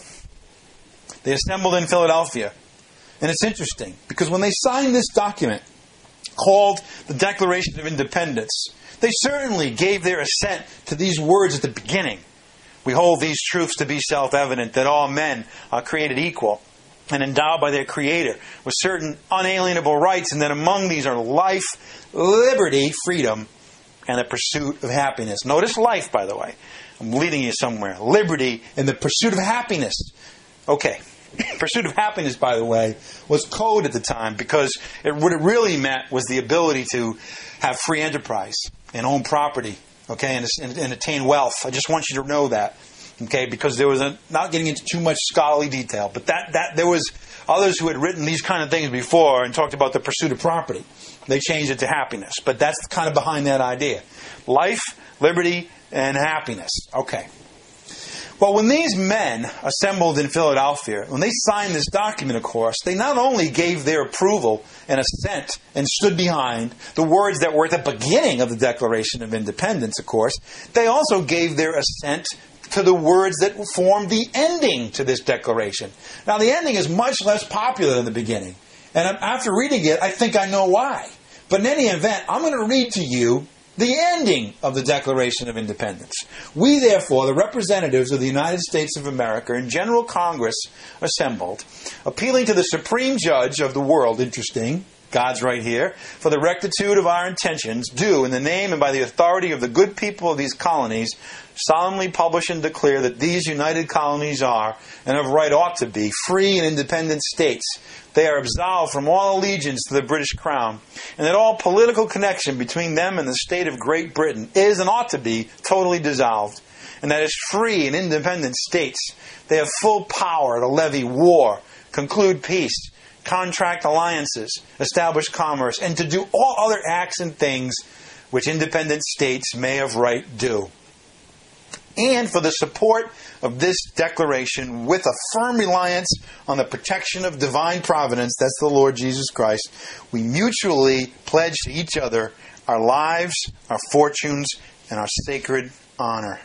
They assembled in Philadelphia. And it's interesting, because when they signed this document called the Declaration of Independence, they certainly gave their assent to these words at the beginning. We hold these truths to be self-evident, that all men are created equal and endowed by their Creator with certain unalienable rights, and that among these are life, liberty, freedom, and the pursuit of happiness. Notice life, by the way. I'm leading you somewhere. Liberty and the pursuit of happiness. Okay. Pursuit of happiness, by the way, was code at the time, because it, what it really meant was the ability to have free enterprise and own property, okay, and, and, and attain wealth. I just want you to know that, okay, because there was a, not getting into too much scholarly detail, but that, that there was others who had written these kind of things before and talked about the pursuit of property. They changed it to happiness, but that's kind of behind that idea. Life, liberty, and happiness. Okay. Well, when these men assembled in Philadelphia, when they signed this document, of course, they not only gave their approval and assent and stood behind the words that were at the beginning of the Declaration of Independence, of course, they also gave their assent to the words that formed the ending to this declaration. Now, the ending is much less popular than the beginning. And after reading it, I think I know why. But in any event, I'm going to read to you the ending of the Declaration of Independence. We, therefore, the representatives of the United States of America in General Congress assembled, appealing to the Supreme Judge of the world, interesting, God's right here, for the rectitude of our intentions, do, in the name and by the authority of the good people of these colonies, solemnly publish and declare that these united colonies are, and of right ought to be, free and independent states. They are absolved from all allegiance to the British Crown, and that all political connection between them and the state of Great Britain is and ought to be totally dissolved, and that as free and independent states, they have full power to levy war, conclude peace, contract alliances, establish commerce, and to do all other acts and things which independent states may of right do. And for the support of this declaration, with a firm reliance on the protection of divine providence, that's the Lord Jesus Christ, we mutually pledge to each other our lives, our fortunes, and our sacred honor.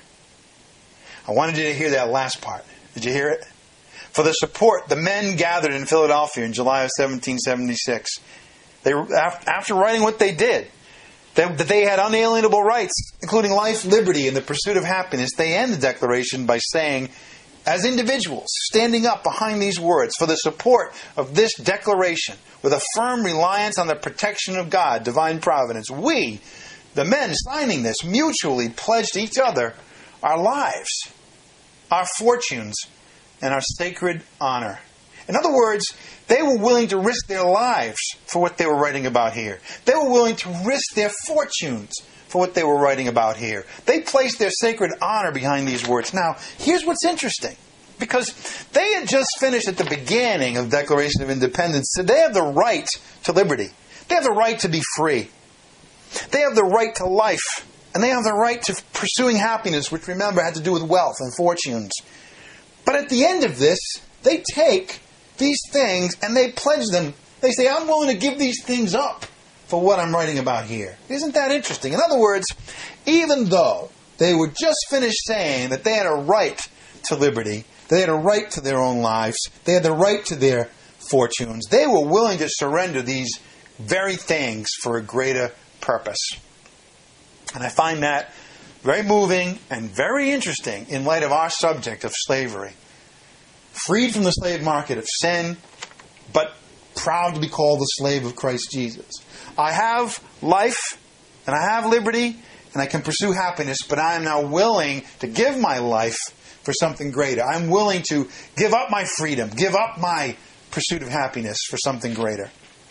I wanted you to hear that last part. Did you hear it? For the support, the men gathered in Philadelphia in July of seventeen seventy-six. They, after writing what they did, that they had unalienable rights, including life, liberty, and the pursuit of happiness, they end the Declaration by saying, as individuals, standing up behind these words for the support of this declaration with a firm reliance on the protection of God, divine providence, we, the men signing this, mutually pledge to each other our lives, our fortunes, and our sacred honor. In other words, they were willing to risk their lives for what they were writing about here. They were willing to risk their fortunes for what they were writing about here. They placed their sacred honor behind these words. Now, here's what's interesting. Because they had just finished at the beginning of the Declaration of Independence, so they have the right to liberty. They have the right to be free. They have the right to life. And they have the right to pursuing happiness, which, remember, had to do with wealth and fortunes. But at the end of this, they take these things and they pledge them. They say, I'm willing to give these things up for what I'm writing about here. Isn't that interesting? In other words, even though they were just finished saying that they had a right to liberty, they had a right to their own lives, they had the right to their fortunes, they were willing to surrender these very things for a greater purpose. And I find that very moving and very interesting in light of our subject of slavery. Freed from the slave market of sin, but proud to be called the slave of Christ Jesus. I have life, and I have liberty, and I can pursue happiness, but I am now willing to give my life for something greater. I'm willing to give up my freedom, give up my pursuit of happiness for something greater.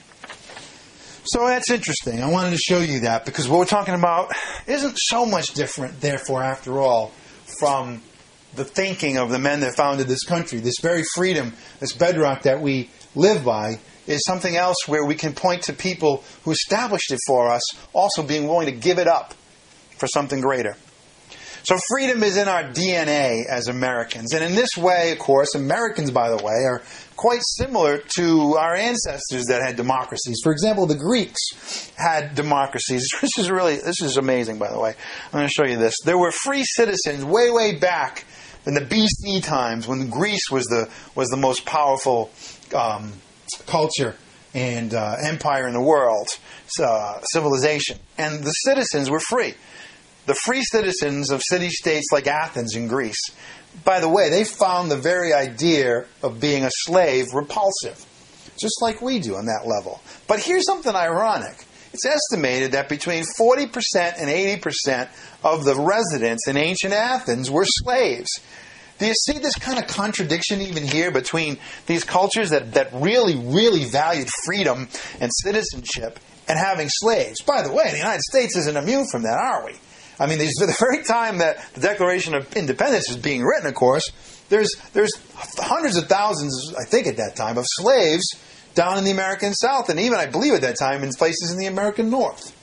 So that's interesting. I wanted to show you that because what we're talking about isn't so much different, therefore, after all, from the thinking of the men that founded this country. This very freedom, this bedrock that we live by, is something else where we can point to people who established it for us, also being willing to give it up for something greater. So freedom is in our D N A as Americans. And in this way, of course, Americans, by the way, are quite similar to our ancestors that had democracies. For example, the Greeks had democracies. This is really, this is amazing, by the way. I'm going to show you this. There were free citizens way, way back in the B C times when Greece was the was the most powerful um, culture and uh, empire in the world, uh, civilization. And the citizens were free. The free citizens of city-states like Athens in Greece, by the way, they found the very idea of being a slave repulsive, just like we do on that level. But here's something ironic. It's estimated that between forty percent and eighty percent of the residents in ancient Athens were slaves. Do you see this kind of contradiction even here between these cultures that, that really, really valued freedom and citizenship and having slaves? By the way, the United States isn't immune from that, are we? I mean, these, the very time that the Declaration of Independence was being written, of course, there's there's hundreds of thousands, I think at that time, of slaves down in the American South, and even, I believe at that time, in places in the American North.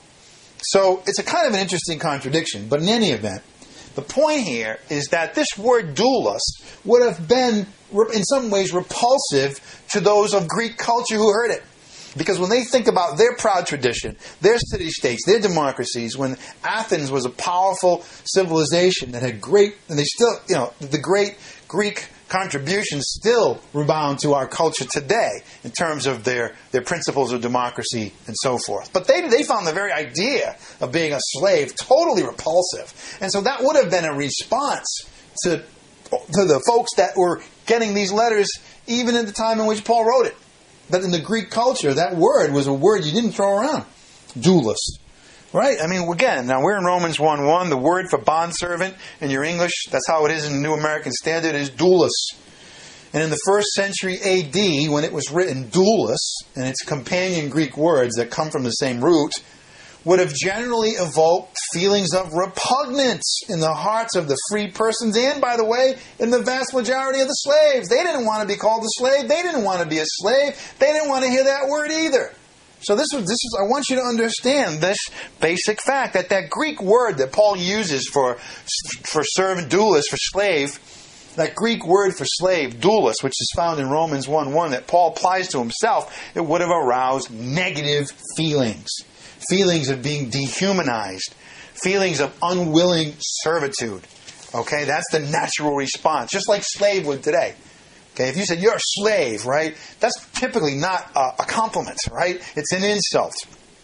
So it's a kind of an interesting contradiction. But in any event, the point here is that this word doulos would have been, in some ways, repulsive to those of Greek culture who heard it. Because when they think about their proud tradition, their city-states, their democracies, when Athens was a powerful civilization that had great, and they still, you know, the great Greek contributions still rebound to our culture today in terms of their, their principles of democracy and so forth. But they, they found the very idea of being a slave totally repulsive. And so that would have been a response to, to the folks that were getting these letters even at the time in which Paul wrote it. But in the Greek culture, that word was a word you didn't throw around. Doulos. Right? I mean, again, now we're in Romans one one. The word for bondservant in your English, that's how it is in the New American Standard, is doulos. And in the first century A D, when it was written, doulos, and its companion Greek words that come from the same root, would have generally evoked feelings of repugnance in the hearts of the free persons and, by the way, in the vast majority of the slaves. They didn't want to be called a slave. They didn't want to be a slave. They didn't want to hear that word either. So this is, this is, I want you to understand this basic fact, that that Greek word that Paul uses for, for servant, doulos, for slave, that Greek word for slave, doulos, which is found in Romans one one, that Paul applies to himself, it would have aroused negative feelings. Feelings of being dehumanized. Feelings of unwilling servitude. Okay, that's the natural response. Just like slave would today. Okay, if you said you're a slave, right, that's typically not a, a compliment, right? It's an insult.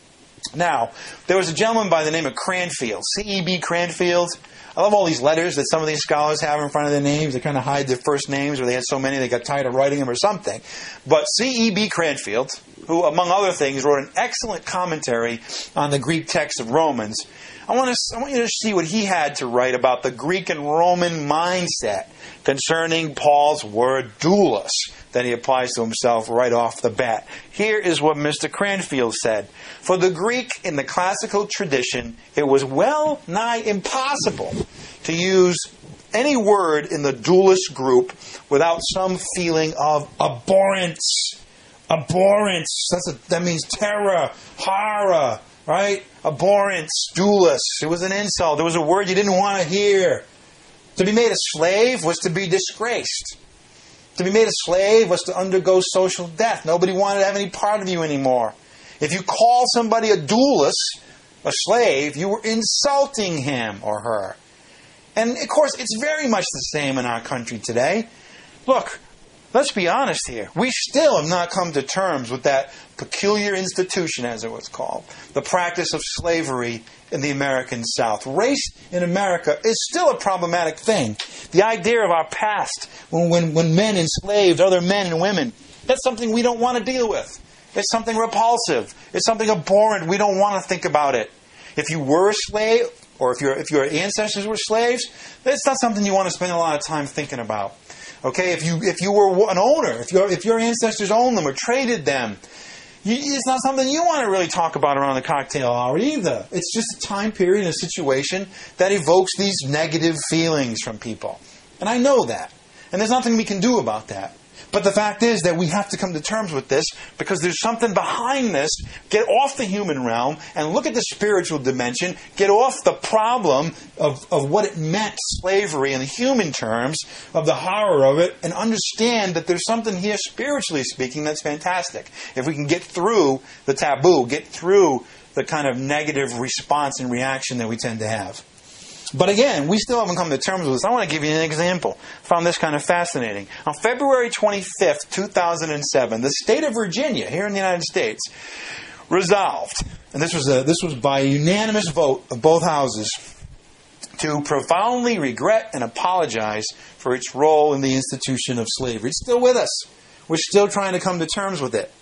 Now, there was a gentleman by the name of Cranfield, C E B Cranfield. I love all these letters that some of these scholars have in front of their names. They kind of hide their first names, or they had so many they got tired of writing them or something. But C E B Cranfield, who, among other things, wrote an excellent commentary on the Greek text of Romans. I want to, I want you to see what he had to write about the Greek and Roman mindset concerning Paul's word doulos that he applies to himself right off the bat. Here is what Mister Cranfield said. For the Greek in the classical tradition, it was well nigh impossible to use any word in the doulos group without some feeling of abhorrence. Abhorrence. That's a, that means terror, horror, right? Abhorrence, doulos. It was an insult. It was a word you didn't want to hear. To be made a slave was to be disgraced. To be made a slave was to undergo social death. Nobody wanted to have any part of you anymore. If you called somebody a doulos, a slave, you were insulting him or her. And of course, it's very much the same in our country today. Look, let's be honest here. We still have not come to terms with that peculiar institution, as it was called, the practice of slavery in the American South. Race in America is still a problematic thing. The idea of our past, when, when, when men enslaved other men and women, that's something we don't want to deal with. It's something repulsive. It's something abhorrent. We don't want to think about it. If you were a slave, or if your if your ancestors were slaves, it's not something you want to spend a lot of time thinking about. Okay, if you if you were an owner, if your if your ancestors owned them or traded them, you, it's not something you want to really talk about around the cocktail hour either. It's just a time period and a situation that evokes these negative feelings from people. And I know that. And there's nothing we can do about that. But the fact is that we have to come to terms with this because there's something behind this. Get off the human realm and look at the spiritual dimension. Get off the problem of, of what it meant, slavery in the human terms, of the horror of it, and understand that there's something here, spiritually speaking, that's fantastic. If we can get through the taboo, get through the kind of negative response and reaction that we tend to have. But again, we still haven't come to terms with this. I want to give you an example. I found this kind of fascinating. On February twenty-fifth, two thousand seven, the state of Virginia, here in the United States, resolved, and this was a, this was by a unanimous vote of both houses, to profoundly regret and apologize for its role in the institution of slavery. It's still with us. We're still trying to come to terms with it.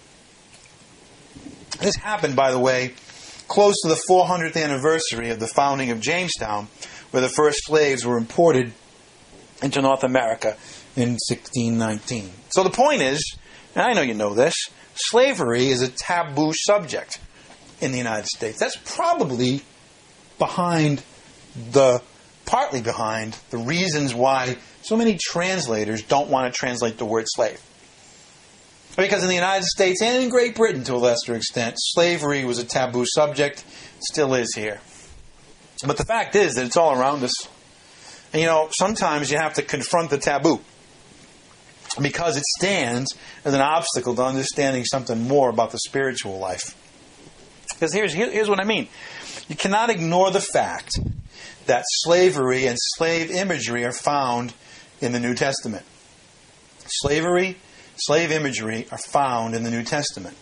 This happened, by the way, close to the four hundredth anniversary of the founding of Jamestown, where the first slaves were imported into North America in sixteen nineteen. So the point is, and I know you know this, slavery is a taboo subject in the United States. That's probably behind the, partly behind the reasons why so many translators don't want to translate the word slave. Because in the United States and in Great Britain, to a lesser extent, slavery was a taboo subject. It still is here. But the fact is that it's all around us. And you know, sometimes you have to confront the taboo because it stands as an obstacle to understanding something more about the spiritual life. Because here's, here's what I mean. You cannot ignore the fact that slavery and slave imagery are found in the New Testament. Slavery Slave imagery are found in the New Testament.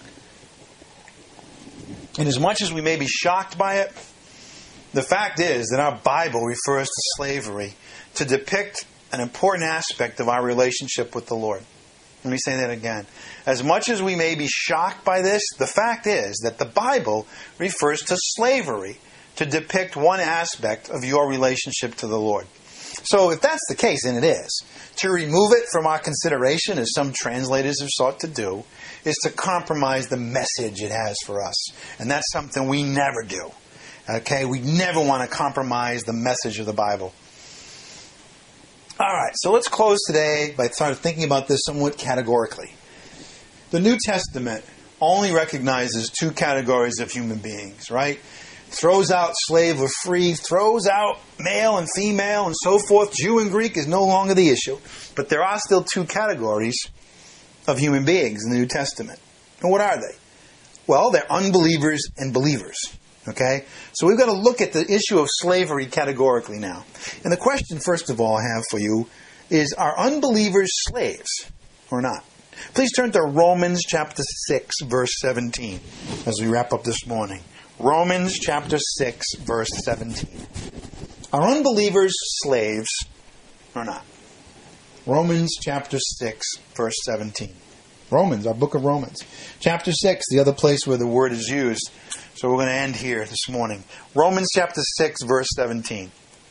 And as much as we may be shocked by it, the fact is that our Bible refers to slavery to depict an important aspect of our relationship with the Lord. Let me say that again. As much as we may be shocked by this, the fact is that the Bible refers to slavery to depict one aspect of your relationship to the Lord. So if that's the case, and it is, to remove it from our consideration, as some translators have sought to do, is to compromise the message it has for us. And that's something we never do. Okay? We never want to compromise the message of the Bible. All right, so let's close today by starting thinking about this somewhat categorically. The New Testament only recognizes two categories of human beings, right? Throws out slave or free, throws out male and female and so forth. Jew and Greek is no longer the issue. But there are still two categories of human beings in the New Testament. And what are they? Well, they're unbelievers and believers. Okay? So we've got to look at the issue of slavery categorically now. And the question, first of all, I have for you is, are unbelievers slaves or not? Please turn to Romans chapter six, verse seventeen, as we wrap up this morning. Romans chapter six, verse seventeen. Are unbelievers slaves or not? Romans chapter six, verse seventeen. Romans, our book of Romans. Chapter six, the other place where the word is used. So we're going to end here this morning. Romans chapter six, verse seventeen.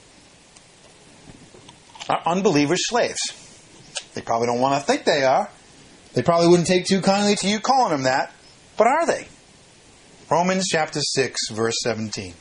Are unbelievers slaves? They probably don't want to think they are. They probably wouldn't take too kindly to you calling them that. But are they? Romans chapter six, verse seventeen.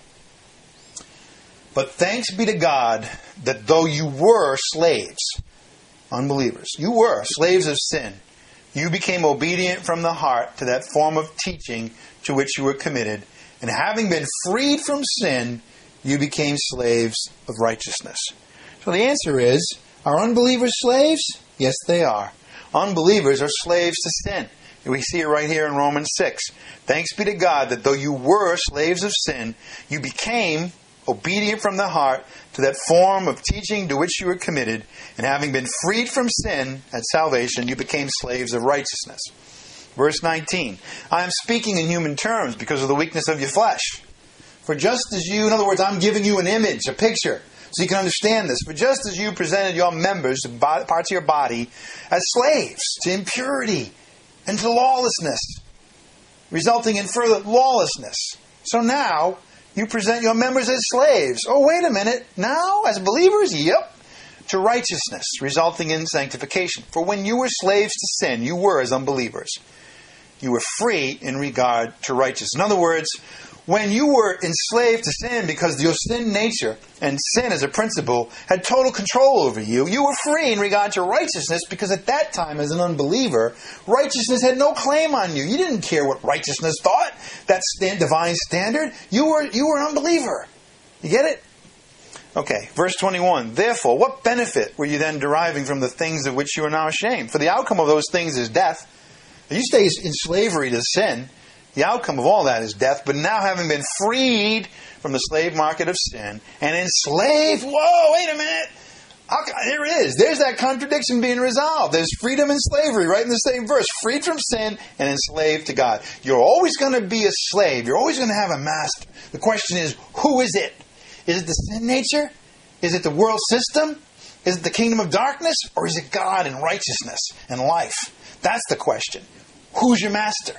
But thanks be to God that though you were slaves, unbelievers, you were slaves of sin, you became obedient from the heart to that form of teaching to which you were committed, and having been freed from sin, you became slaves of righteousness. So the answer is, are unbelievers slaves? Yes, they are. Unbelievers are slaves to sin. We see it right here in Romans six. Thanks be to God that though you were slaves of sin, you became obedient from the heart to that form of teaching to which you were committed, and having been freed from sin at salvation, you became slaves of righteousness. Verse nineteen, I am speaking in human terms because of the weakness of your flesh. For just as you, in other words, I'm giving you an image, a picture, so you can understand this. For just as you presented your members, parts of your body, as slaves to impurity and to lawlessness, resulting in further lawlessness, so now you present your members as slaves. Oh, wait a minute. Now, as believers? Yep. To righteousness, resulting in sanctification. For when you were slaves to sin, you were as unbelievers. You were free in regard to righteousness. In other words, when you were enslaved to sin because your sin nature and sin as a principle had total control over you, you were free in regard to righteousness because at that time as an unbeliever, righteousness had no claim on you. You didn't care what righteousness thought, that stand, divine standard. You were, you were an unbeliever. You get it? Okay, verse twenty-one. Therefore, what benefit were you then deriving from the things of which you are now ashamed? For the outcome of those things is death. You stay in slavery to sin. The outcome of all that is death, but now having been freed from the slave market of sin and enslaved, whoa, wait a minute, there it is. There's that contradiction being resolved. There's freedom and slavery right in the same verse. Freed from sin and enslaved to God. You're always going to be a slave. You're always going to have a master. The question is, who is it? Is it the sin nature? Is it the world system? Is it the kingdom of darkness? Or is it God and righteousness and life? That's the question. Who's your master?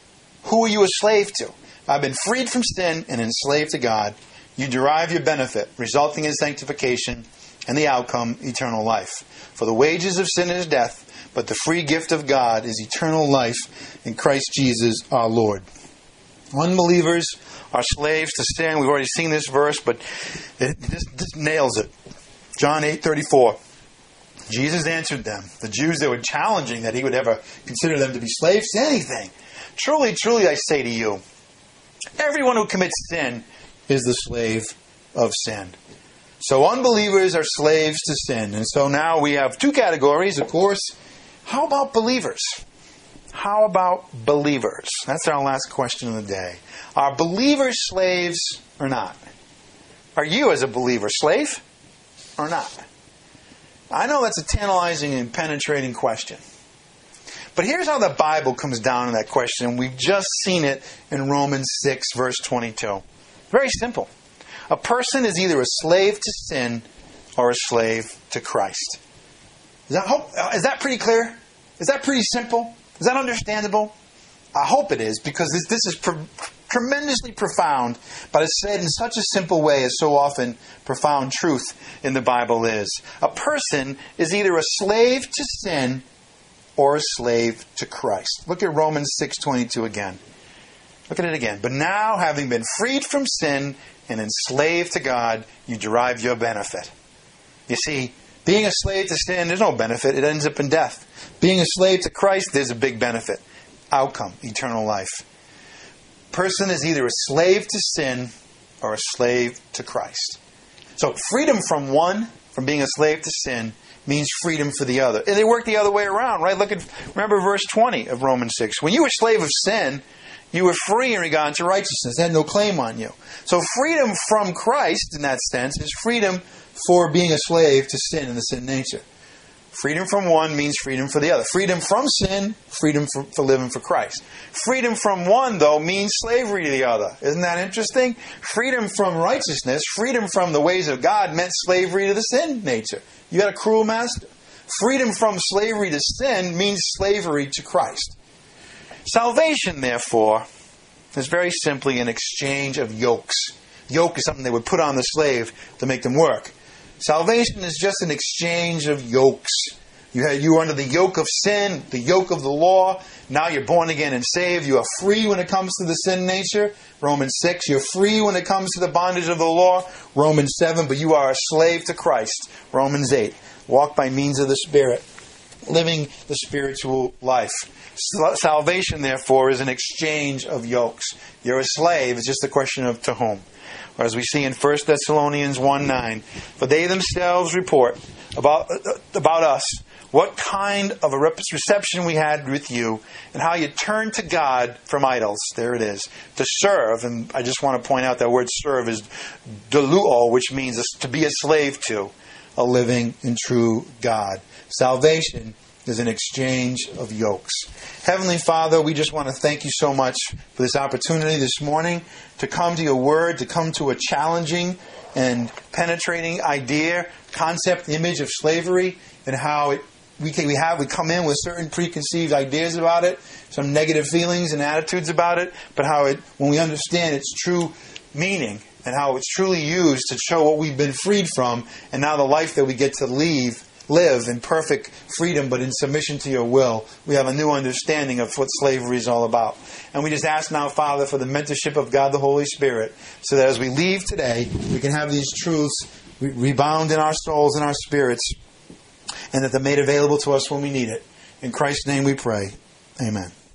Who are you a slave to? I've been freed from sin and enslaved to God. You derive your benefit, resulting in sanctification, and the outcome, eternal life. For the wages of sin is death, but the free gift of God is eternal life in Christ Jesus our Lord. Unbelievers are slaves to sin. We've already seen this verse, but it, this, this nails it. John eight thirty-four. Jesus answered them, the Jews that were challenging that he would ever consider them to be slaves to anything. Truly, truly, I say to you, everyone who commits sin is the slave of sin. So unbelievers are slaves to sin. And so now we have two categories, of course. How about believers? How about believers? That's our last question of the day. Are believers slaves or not? Are you, as a believer, slave or not? I know that's a tantalizing and penetrating question. But here's how the Bible comes down to that question, and we've just seen it in Romans six, verse twenty-two. Very simple. A person is either a slave to sin or a slave to Christ. Is that, is that pretty clear? Is that pretty simple? Is that understandable? I hope it is, because this, this is pro- tremendously profound, but it's said in such a simple way as so often profound truth in the Bible is. A person is either a slave to sin or a slave to Christ. Look at Romans six twenty-two again. Look at it again. But now, having been freed from sin and enslaved to God, you derive your benefit. You see, being a slave to sin, there's no benefit. It ends up in death. Being a slave to Christ, there's a big benefit. Outcome, eternal life. Person is either a slave to sin or a slave to Christ. So freedom from one, from being a slave to sin, means freedom for the other. And they work the other way around, right? Look at, remember verse twenty of Romans six. When you were a slave of sin, you were free in regard to righteousness. It had no claim on you. So freedom from Christ, in that sense, is freedom for being a slave to sin and the sin nature. Freedom from one means freedom for the other. Freedom from sin, freedom for, for living for Christ. Freedom from one, though, means slavery to the other. Isn't that interesting? Freedom from righteousness, freedom from the ways of God meant slavery to the sin nature. You got a cruel master. Freedom from slavery to sin means slavery to Christ. Salvation, therefore, is very simply an exchange of yokes. Yoke is something they would put on the slave to make them work. Salvation is just an exchange of yokes. You had, you were under the yoke of sin, the yoke of the law. Now you're born again and saved. You are free when it comes to the sin nature. Romans six. You're free when it comes to the bondage of the law. Romans seven. But you are a slave to Christ. Romans eight. Walk by means of the Spirit, living the spiritual life. Salvation, therefore, is an exchange of yokes. You're a slave. It's just a question of to whom. Or as we see in First Thessalonians one nine, for they themselves report about, about us what kind of a reception we had with you and how you turned to God from idols. There it is. To serve. And I just want to point out that word serve is deluo, which means to be a slave to a living and true God. Salvation is an exchange of yokes. Heavenly Father, we just want to thank you so much for this opportunity this morning to come to your word, to come to a challenging and penetrating idea, concept, image of slavery, and how it we can, we have we come in with certain preconceived ideas about it, some negative feelings and attitudes about it, but how it when we understand its true meaning and how it's truly used to show what we've been freed from, and now the life that we get to leave. live in perfect freedom but in submission to your will, we have a new understanding of what slavery is all about. And we just ask now, Father, for the mentorship of God the Holy Spirit, so that as we leave today, we can have these truths rebound in our souls and our spirits, and that they're made available to us when we need it. In Christ's name we pray. Amen.